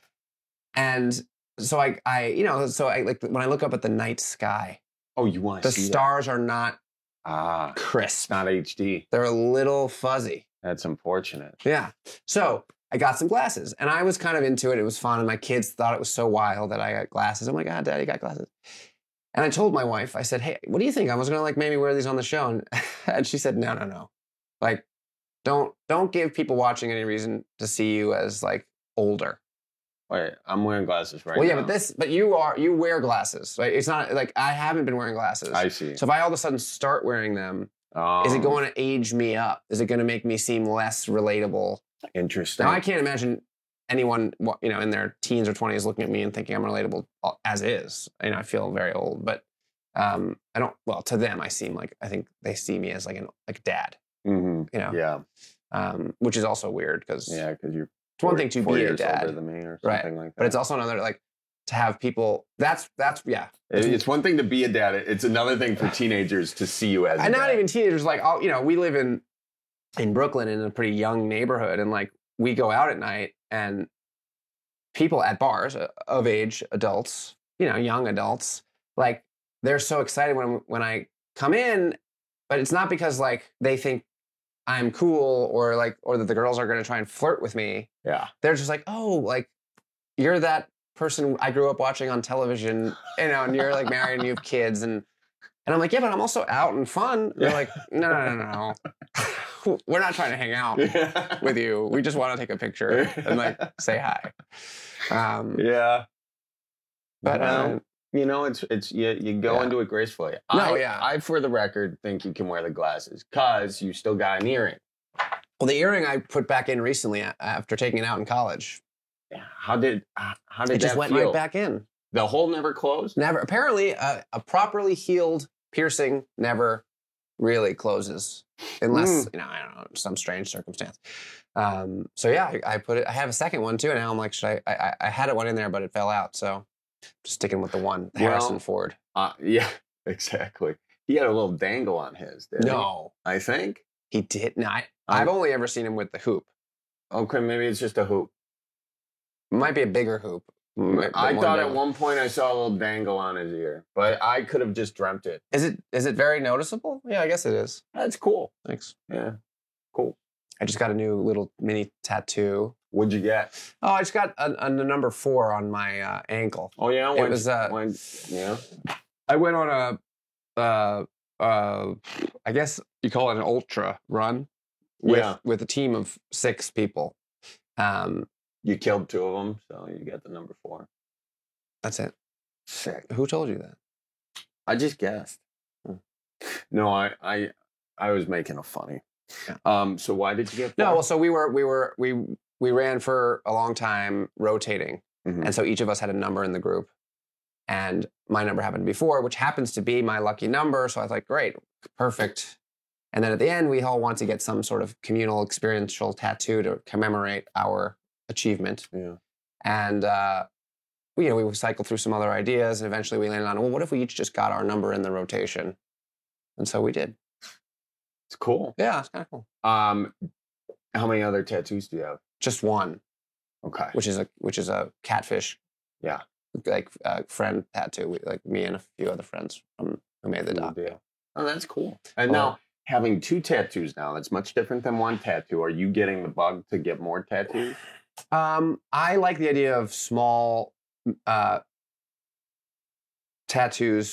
And so I like when I look up at the night sky.
Oh, you want to see
the stars are not crisp.
Not HD.
They're a little fuzzy.
That's unfortunate.
Yeah. So I got some glasses, and I was kind of into it. It was fun, and my kids thought it was so wild that I got glasses. I'm like, Daddy got glasses. And I told my wife, I said, hey, what do you think? I was going to like maybe wear these on the show. And she said, no. Like, Don't give people watching any reason to see you as like older.
Wait, I'm wearing glasses right now.
Well, yeah, but you wear glasses, right? It's not like I haven't been wearing glasses.
I see.
So if I all of a sudden start wearing them, is it going to age me up? Is it going to make me seem less relatable?
Interesting.
Now I can't imagine anyone, in their teens or 20s looking at me and thinking I'm relatable as is. I feel very old, but I don't. Well, to them, I think they see me as like a dad.
Yeah.
Which is also weird because
you're.
It's one thing to be a dad,
older than me or
right?
something like that.
But it's also another to have people. That's yeah.
It's one thing to be a dad. It's another thing for teenagers to see you as.
And
a
not
dad.
even teenagers. We live in Brooklyn in a pretty young neighborhood, and we go out at night and people at bars of age adults, young adults, they're so excited when I come in, but it's not because they think I'm cool or that the girls are going to try and flirt with me.
Yeah.
They're just you're that person I grew up watching on television, and you're married and you have kids and I'm like, yeah, but I'm also out and fun. They're like, no. We're not trying to hang out with you. We just want to take a picture and say hi.
Yeah.
But
it's you go into it gracefully. I, for the record, think you can wear the glasses because you still got an earring.
Well, the earring I put back in recently after taking it out in college.
Yeah. How did
it just went right back in?
The hole never closed?
Never. Apparently, a properly healed piercing never really closes unless I don't know, some strange circumstance. So yeah, I put it. I have a second one too, and now I'm like, should I had one in there, but it fell out. So just sticking with the one, Harrison Ford.
Yeah, exactly. He had a little dangle on his. Didn't
No,
he? I think
he did. No, I've only ever seen him with the hoop.
Okay, maybe it's just a hoop.
It might be a bigger hoop.
I thought at one point I saw a little dangle on his ear, but I could have just dreamt it.
Is it very noticeable? Yeah, I guess it is.
That's cool.
Thanks.
Yeah, cool.
I just got a new little mini tattoo.
What'd you get?
Oh, I just got a number 4 on my ankle.
Oh yeah,
it was.
Yeah.
I went on I guess you call it an ultra run with a team of 6 people.
You killed 2 of them, so you got the number 4.
That's it.
Sick.
Who told you that?
I just guessed. No, I was making a funny. Yeah. So why did you get 4?
No, well, so we ran for a long time rotating, and so each of us had a number in the group, and my number happened to be 4, which happens to be my lucky number. So I was like, great, perfect. And then at the end, we all want to get some sort of communal experiential tattoo to commemorate our achievement.
Yeah.
And we cycled through some other ideas, and eventually we landed on, well, what if we each just got our number in the rotation? And so we did.
It's cool.
Yeah, it's kind of cool.
How many other tattoos do you have?
Just one.
Okay.
Which is a catfish.
Yeah.
Friend tattoo. Me and a few other friends who made the doc.
Deal. Oh, that's cool. And now having 2 tattoos now, that's much different than 1 tattoo. Are you getting the bug to get more tattoos?
I like the idea of small tattoos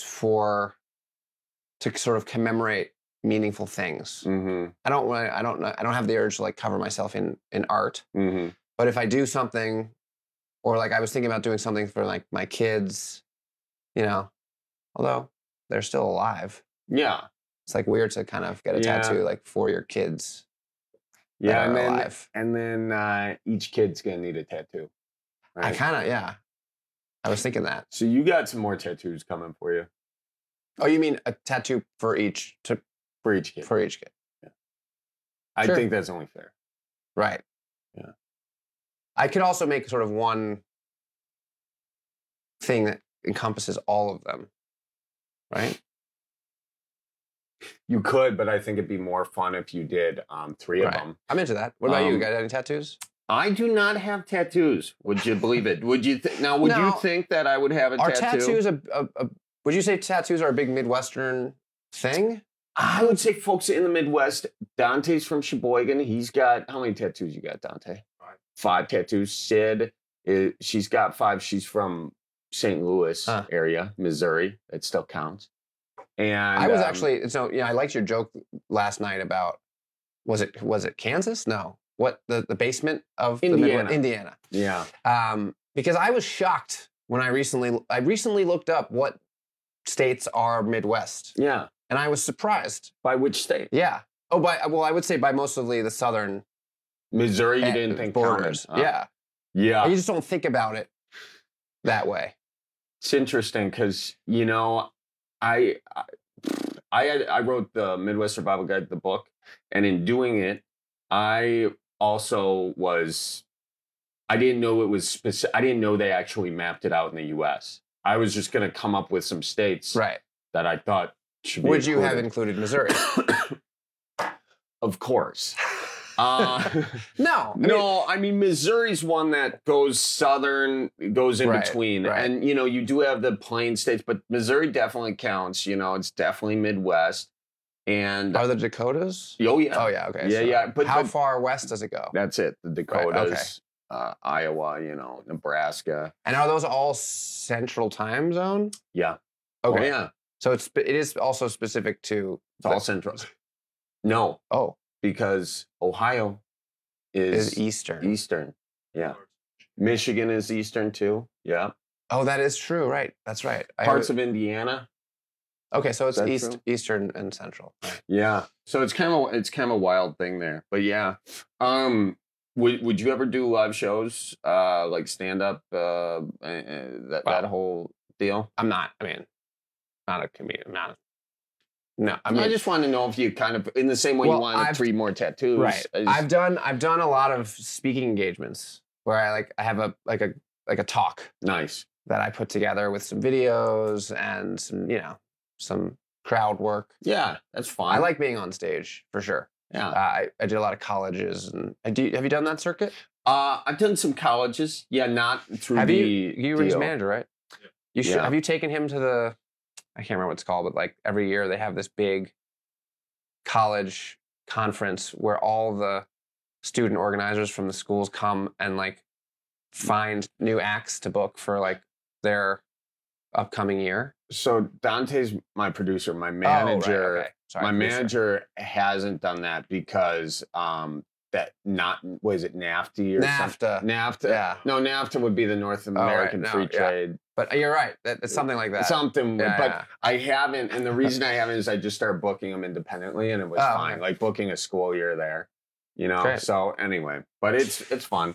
to sort of commemorate meaningful things.
Mm-hmm.
I don't have the urge to cover myself in art.
Mm-hmm.
But if I do something, or I was thinking about doing something for my kids, although they're still alive.
Yeah.
It's weird to kind of get a tattoo for your kids.
Yeah, and then each kid's gonna need a tattoo. Right?
I was thinking that.
So you got some more tattoos coming for you.
Oh, you mean a tattoo for each kid?
For each kid.
Yeah.
I think that's only fair.
Right.
Yeah.
I could also make sort of one thing that encompasses all of them. Right?
You could, but I think it'd be more fun if you did 3 of them.
I'm into that. What about you? Got any tattoos?
I do not have tattoos. Would you believe it? Would you you think that I would have a tattoo?
Are tattoos would you say tattoos are a big Midwestern thing?
I would say folks in the Midwest. Dante's from Sheboygan. He's got, how many tattoos you got, Dante? 5 tattoos. Sid, she's got 5. She's from St. Louis area, Missouri. It still counts. And
I was actually, I liked your joke last night about, was it Kansas? No. What, the basement of
Indiana.
Indiana.
Yeah.
Because I was shocked when I recently looked up what states are Midwest.
Yeah.
And I was surprised.
By which state?
Yeah. I would say by mostly the southern
Missouri, you didn't think
borders.
counted.
Yeah.
Yeah.
You just don't think about it that way.
It's interesting because, I wrote the Midwest Survival Guide, the book, and in doing it, I also I didn't know it was specific. I didn't know they actually mapped it out in the U.S. I was just going to come up with some states that I thought should be
Would you have included Missouri?
Of course.
No.
I mean, Missouri's one that goes southern, goes in between.
Right.
And, you do have the plain states, but Missouri definitely counts. It's definitely Midwest. And
are the Dakotas?
Oh, yeah.
Oh, yeah. Okay.
Yeah,
so
yeah.
But how far west does it go?
That's it. The Dakotas,
okay.
Iowa, Nebraska.
And are those all central time zone?
Yeah.
Okay.
Oh, yeah.
So it is also specific to...
It's all central. No.
Oh.
Because Ohio is
Eastern.
Eastern. Yeah. Michigan is Eastern too. Yeah.
Oh, that is true. Right. That's right.
Parts of Indiana.
Okay, so it's Eastern and Central. Right.
Yeah. So it's kind of a wild thing there. But yeah. Would you ever do live shows like stand up that whole deal?
I'm not. I mean, not a comedian. No,
I just want to know if you kind of, in the same way you want 3 more tattoos.
Right. I've done a lot of speaking engagements where I have a talk.
Nice.
That I put together with some videos and some crowd work.
Yeah, that's fun.
I like being on stage for sure.
Yeah.
I did a lot of colleges and have you done that circuit?
I've done some colleges. Yeah, not through
you were his manager, right?
Yeah.
Have you taken him to the, I can't remember what it's called, but like every year they have this big college conference where all the student organizers from the schools come and like find new acts to book for like their upcoming year.
So Dante's my producer, my manager.
Oh, right, okay. Sorry,
my manager hasn't done that because was it NAFTA or
NAFTA?
NAFTA.
Yeah.
No, NAFTA would be the North American Free Trade.
But you're right. It's something like that.
Something,
Yeah,
but
yeah.
I haven't, and the reason I haven't is I just started booking them independently, and it was fine.
Okay.
Like booking a school year there,
Great.
So anyway, but it's fun.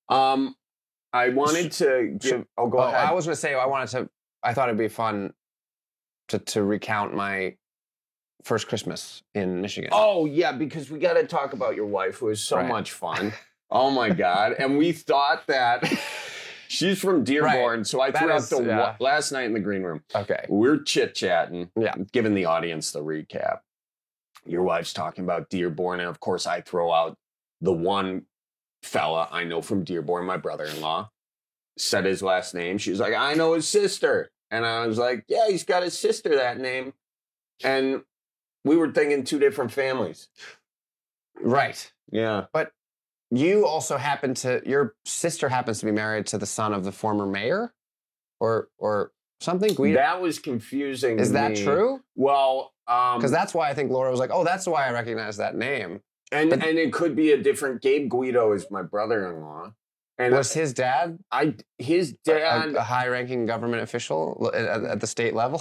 I wanted to give. Go ahead.
I was going to say I thought it'd be fun to recount my first Christmas in Michigan.
Oh yeah, because we got to talk about your wife, who is so much fun. Oh my God, and we thought that. She's from Dearborn, so I threw out last night in the green room.
Okay.
We're chit-chatting, giving the audience the recap. Your wife's talking about Dearborn, and of course I throw out the one fella I know from Dearborn, my brother-in-law, said his last name. She was like, I know his sister. And I was like, yeah, he's got his sister that name. And we were thinking 2 different families.
Right.
Yeah.
But you also your sister happens to be married to the son of the former mayor or something?
That was confusing.
Is that true?
Well,
because that's why I think Laura was like, oh, that's why I recognize that name.
And it could be a different. Gabe Guido is my brother-in-law. And
was his dad?
His dad,
a high-ranking government official at the state level.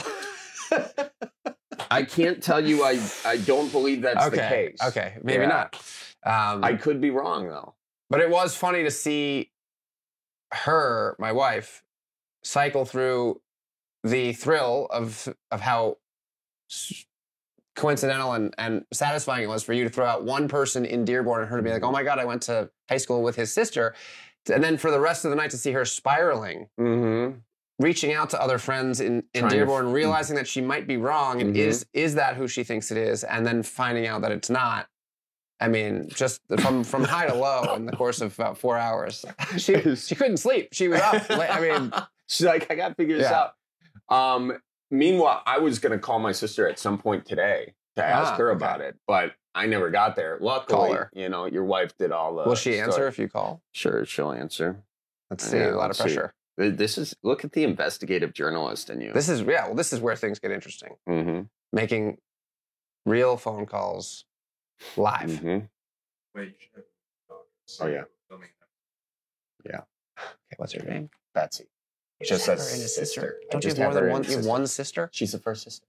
I can't tell you. I don't believe that's the case.
Okay, maybe not.
I could be wrong though.
But it was funny to see her, my wife, cycle through the thrill of how coincidental and satisfying it was for you to throw out one person in Dearborn and her to be like, oh my God, I went to high school with his sister. And then for the rest of the night to see her spiraling, reaching out to other friends in Dearborn, realizing that she might be wrong, and is that who she thinks it is, and then finding out that it's not. I mean, just from high to low in the course of about 4 hours. She couldn't sleep. She was up. I mean,
she's like, I got to figure this out. Meanwhile, I was going to call my sister at some point today to ask her about it, but I never got there. Luckily,
call her.
Your wife did all the.
Will she answer if you call?
Sure, she'll answer.
Let's see. A lot of pressure.
Look at the investigative journalist in you.
This is where things get interesting. Making real phone calls live.
Oh yeah. Yeah.
Okay, what's her name?
Betsy.
Just a sister. Don't you have more than one? You have one sister?
She's the first sister.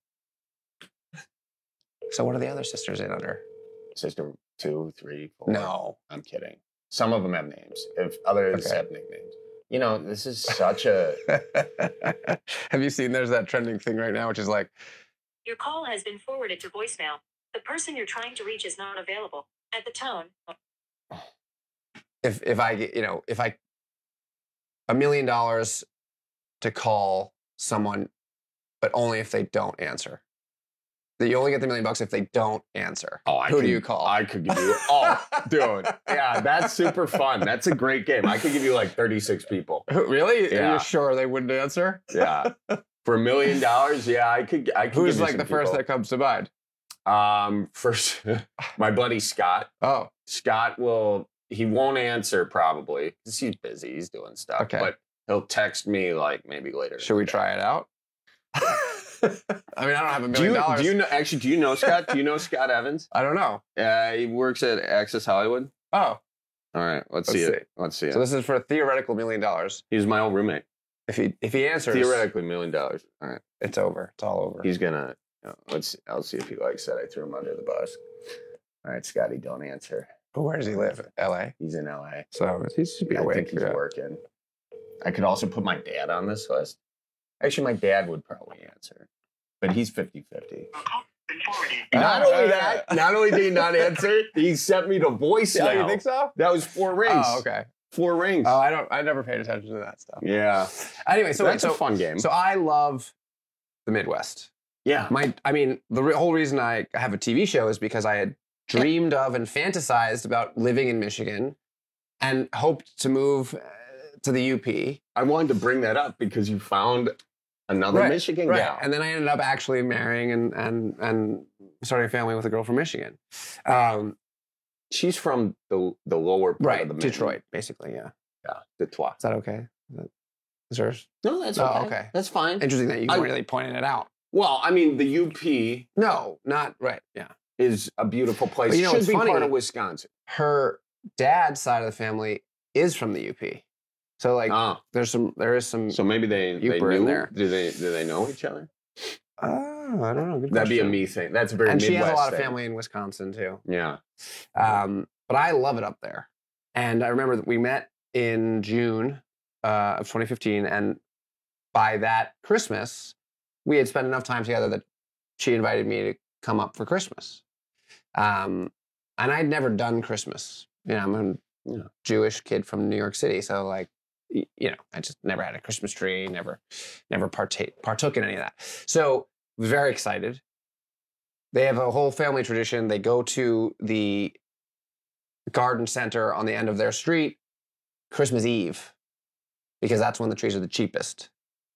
So what are the other sisters in under?
Sister 2, 3, 4.
No,
I'm kidding. Some of them have names. If others have nicknames. this is such a.
Have you seen? There's that trending thing right now, which is like,
your call has been forwarded to voicemail. The person you're trying to reach is not available. At the tone.
if I get, if I $1 million to call someone, but only if they don't answer. That you only get the $1 million if they don't answer. Who do you call?
I could give you. Dude, yeah, that's super fun. That's a great game. I could give you like 36 people.
Really?
Yeah.
Are you sure they wouldn't answer?
Yeah. For $1 million, yeah, I could.
Who's
give you
like
some
the first
people.
that comes to mind?
First, my buddy Scott.
Oh,
Scott he won't answer probably because he's busy. He's doing stuff.
Okay.
But he'll text me like maybe later.
Should we try it out? I mean, I don't have $1 million.
Do you know Scott? Do you know Scott Evans?
I don't know.
He works at Access Hollywood.
Oh.
All right. Let's see it. Let's see it.
So this is for a theoretical $1 million.
He was my old roommate.
If he answers,
theoretically $1 million. All right.
It's over. It's all over.
He's gonna. I'll see if he likes that I threw him under the bus. All right, Scotty, don't answer.
Where does he live? L.A.
He's in L.A.
So he should be
I
awake.
think he's working. I could also put my dad on this list. Actually, my dad would probably answer, but he's 50-50. Not only did he not answer, he sent me to voicemail.
Oh, you think so?
That was 4 rings.
Oh, okay.
4 rings.
Oh, I never paid attention to that stuff.
Yeah.
Anyway, so
that's a fun game.
So I love the Midwest.
Yeah.
The whole reason I have a TV show is because I had dreamed of and fantasized about living in Michigan and hoped to move to the UP.
I wanted to bring that up because you found another Michigan gal.
And then I ended up actually marrying and starting a family with a girl from Michigan.
She's from the lower part of the
Detroit, basically, yeah.
Yeah, Detroit.
Is that okay? Is yours?
No, that's okay.
Oh, okay.
That's fine.
Interesting that you really pointed it out.
Well, I mean, the UP.
No, not right. Yeah,
is a beautiful place.
But
Should
it's
be
funny.
part of Wisconsin.
Her dad's side of the family is from the UP, so like there is some.
So maybe they
Uper
knew.
in there.
Do they know each other?
Oh, I don't know. Good
That'd be a
question.
me thing. That's a very
And
Midwest
she has a lot of
thing.
family in Wisconsin too.
Yeah.
But I love it up there. And I remember that we met in June of 2015, and by that Christmas, we had spent enough time together that she invited me to come up for Christmas. And I'd never done Christmas. I'm a Jewish kid from New York City, so like, I just never had a Christmas tree, never partook in any of that. So I was very excited. They have a whole family tradition. They go to the garden center on the end of their street Christmas Eve because that's when the trees are the cheapest.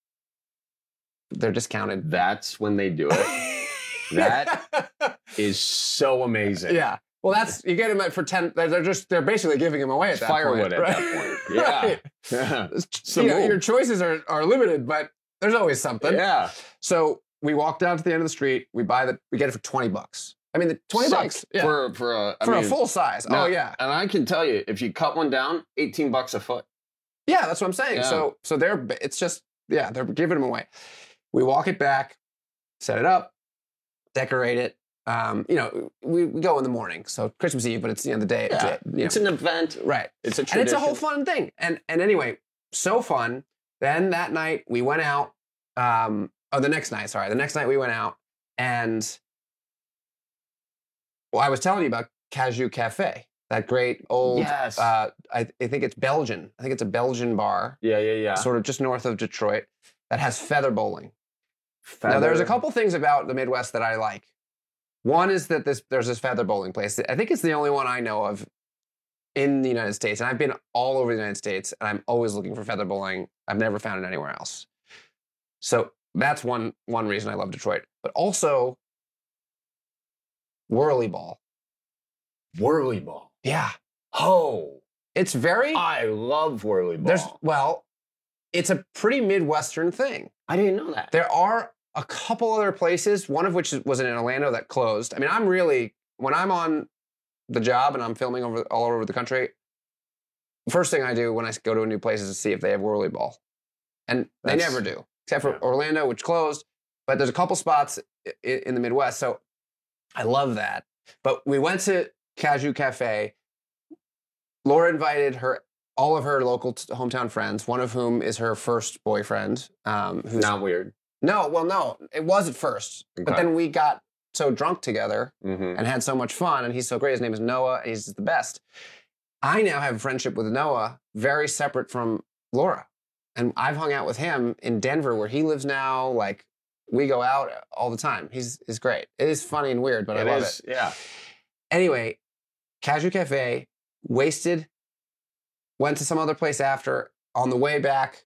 They're discounted.
That's when they do it. That is so amazing.
Yeah. Well, you get them for 10. They're basically giving them away at that
firewood
point.
at that point. Yeah.
Right. Your choices are limited, but there's always something.
Yeah.
So we walk down to the end of the street. We get it for $20. I mean, the $20
yeah. for
a full size.
No,
oh yeah.
And I can tell you, if you cut one down, $18 a foot.
Yeah, that's what I'm saying.
Yeah.
So they're giving them away. We walk it back, set it up, decorate it. We go in the morning, so Christmas Eve, but it's the end of the day.
Yeah. It's an event,
right?
It's a tradition.
And it's a whole fun thing. And anyway, so fun. Then that night we went out. The next night we went out, and I was telling you about Cashew Cafe, that great old.
Yes.
I think it's Belgian. I think it's a Belgian bar.
Yeah.
Sort of just north of Detroit, that has feather bowling. Now, there's a couple things about the Midwest that I like. One is that there's this feather bowling place. I think it's the only one I know of in the United States. And I've been all over the United States, and I'm always looking for feather bowling. I've never found it anywhere else. So that's one reason I love Detroit. But also, Whirly Ball.
Whirly Ball.
Yeah.
Oh.
It's very...
I love Whirly Ball.
It's a pretty Midwestern thing.
I didn't know that.
There are a couple other places, one of which was in Orlando that closed. I mean, when I'm on the job and I'm filming all over the country, the first thing I do when I go to a new place is to see if they have Whirly Ball. And they never do, except for Orlando, which closed. But there's a couple spots in the Midwest, so I love that. But we went to Cashew Cafe. Laura invited all of her local hometown friends, one of whom is her first boyfriend. Who's
not weird.
No, it was at first.
Okay.
But then we got so drunk together and had so much fun, and he's so great. His name is Noah. He's the best. I now have a friendship with Noah, very separate from Laura. And I've hung out with him in Denver, where he lives now. Like, we go out all the time. He's great. It is funny and weird, but I love it.
Yeah.
Anyway, Casual Cafe, wasted, went to some other place after. On the way back,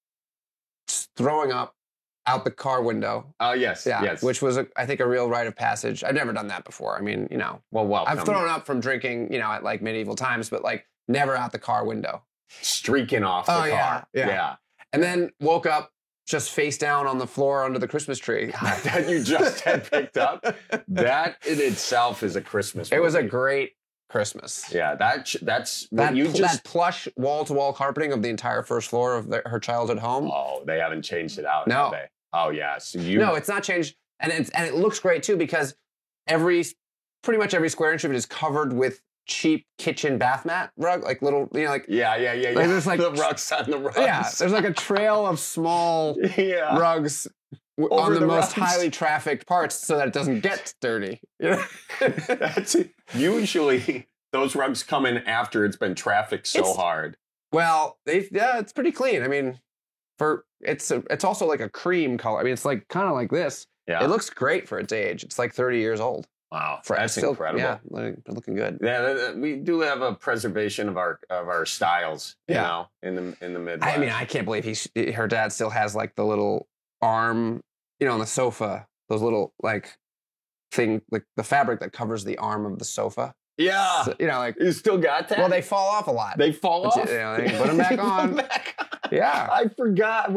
just throwing up out the car window.
Oh, yes.
Yeah,
Yes.
which was, I think, a real rite of passage. I've never done that before. I mean,
Well, welcome.
I've thrown up from drinking, at like medieval times, but like never out the car window.
Streaking off the car.
Yeah. And then woke up just face down on the floor under the Christmas tree.
That you just had picked up. That in itself is a Christmas movie.
It was a great Christmas.
Yeah, that's
that plush wall-to-wall carpeting of the entire first floor of her childhood home.
Oh, they haven't changed it out,
No.
have they? Oh, yeah. So
No, it's not changed. And it looks great, too, because pretty much every square inch of it is covered with cheap kitchen bath mat rug, like little,
Yeah.
Like there's like
the rugs on the rugs.
Yeah, there's like a trail of small rugs on
Over
the
the
most
rugs.
highly trafficked parts so that it doesn't get dirty.
That's usually those rugs come in after it's been trafficked so hard.
Well, it's pretty clean. I mean, it's also like a cream color. I mean, it's like kind of like this.
Yeah.
It looks great for its age. It's like 30 years old.
Wow, that's incredible.
Yeah, they're looking good.
Yeah, we do have a preservation of our styles, in the Midwest.
I mean, I can't believe her dad still has like the little arm, on the sofa. Those little like thing, like the fabric that covers the arm of the sofa.
Yeah,
So, like
you still got that.
well, they fall off a lot.
They fall
But
off.
they put them back on. Yeah,
I forgot.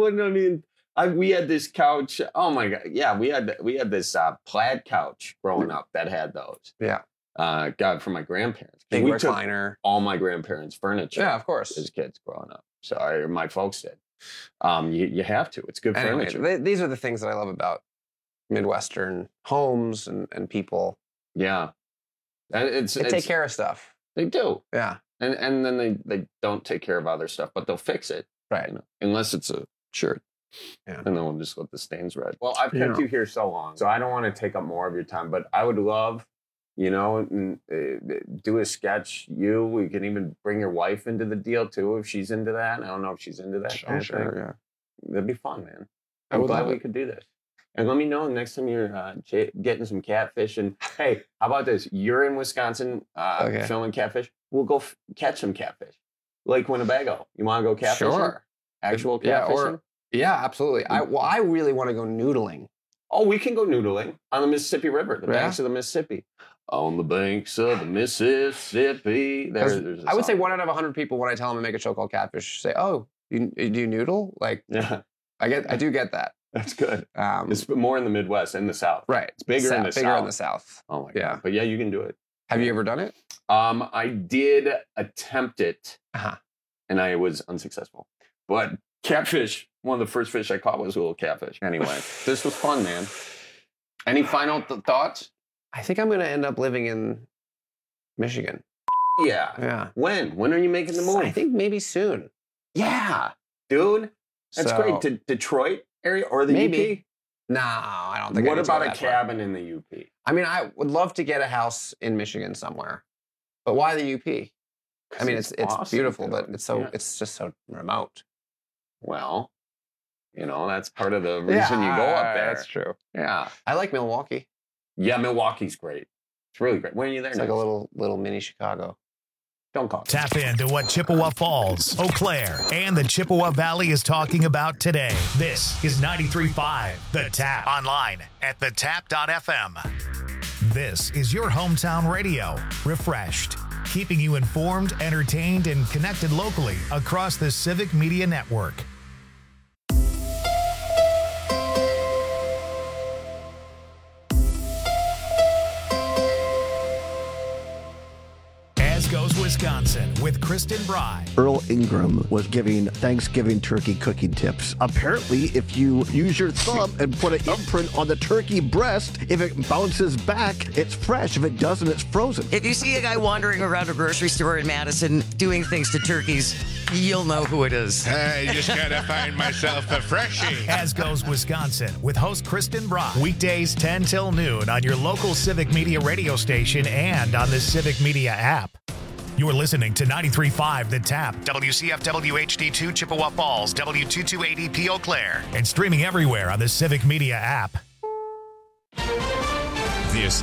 We had this couch. Oh my god! Yeah, we had this plaid couch growing up that had those.
Yeah.
Got from my grandparents.
Big
We took
recliner.
all my grandparents' furniture.
Yeah, of course.
As kids growing up. So my folks did. You have to. It's good
Anyway,
furniture.
these are the things that I love about Midwestern homes and people.
Yeah.
They take care of stuff.
They do.
Yeah.
And then they don't take care of other stuff, but they'll fix it.
Right.
Unless it's a shirt.
Yeah.
And then we'll just let the stains red. Well, I've kept you here so long, so I don't want to take up more of your time, but I would love, do a sketch. We can even bring your wife into the deal too, if she's into that. I don't know if she's into that. kind of thing.
Yeah.
That'd be fun, man.
I
I'm
would
glad
love
we
it.
could do this. And let me know next time you're getting some catfish. And hey, how about this? You're in Wisconsin filming catfish. We'll go catch some catfish. Lake Winnebago. You want to go catfishing?
Sure.
Actual
Yeah,
catfishing?
Yeah, absolutely. I really want to go noodling.
Oh, we can go noodling on the Mississippi River, the
Yeah.
banks of the Mississippi. On the banks of the Mississippi. There's
I would say 1 out of 100 people when I tell them to make a show called Catfish say, "Oh, do you noodle?" Like,
yeah,
I do get that.
That's good. It's more in the Midwest and the South.
Right.
It's bigger in the South.
Bigger in the South.
Oh my
Yeah.
god! But yeah, you can do it.
Have you ever done it?
I did attempt it, and I was unsuccessful. But catfish, one of the first fish I caught was a little catfish. Anyway, this was fun, man. Any final thoughts?
I think I'm going to end up living in Michigan.
Yeah.
Yeah.
When? When are you making the move?
I think maybe soon.
Yeah, dude. That's
So-
great. To Detroit area or the
Maybe.
UP?
No, I don't think.
What
I need to
about
go
a
that far.
cabin in the UP?
I mean, I would love to get a house in Michigan somewhere, but why the UP? I mean, it's
awesome,
beautiful,
dude.
but
Yeah.
it's just so remote.
Well, that's part of the reason you go up there.
That's true.
Yeah.
I like Milwaukee.
Yeah, Milwaukee's great. It's really great. When are you there
It's
next?
like a little mini Chicago.
Don't call.
Tap into what Chippewa Falls, Eau Claire, and the Chippewa Valley is talking about today. This is 93.5 The Tap. Online at thetap.fm. This is your hometown radio. Refreshed. Keeping you informed, entertained, and connected locally across the Civic Media Network. As goes Wisconsin. Wisconsin with Kristen Bry.
Earl Ingram was giving Thanksgiving turkey cooking tips. Apparently, if you use your thumb and put an imprint on the turkey breast, if it bounces back, it's fresh. If it doesn't, it's frozen.
If you see a guy wandering around a grocery store in Madison doing things to turkeys, you'll know who it is.
I just gotta find myself a freshie.
As goes Wisconsin with host Kristen Bry. Weekdays 10 till noon on your local Civic Media radio station and on the Civic Media app. You're listening to 93.5 The Tap, WCFW HD2 Chippewa Falls, W228EP Eau Claire, and streaming everywhere on the Civic Media app.
This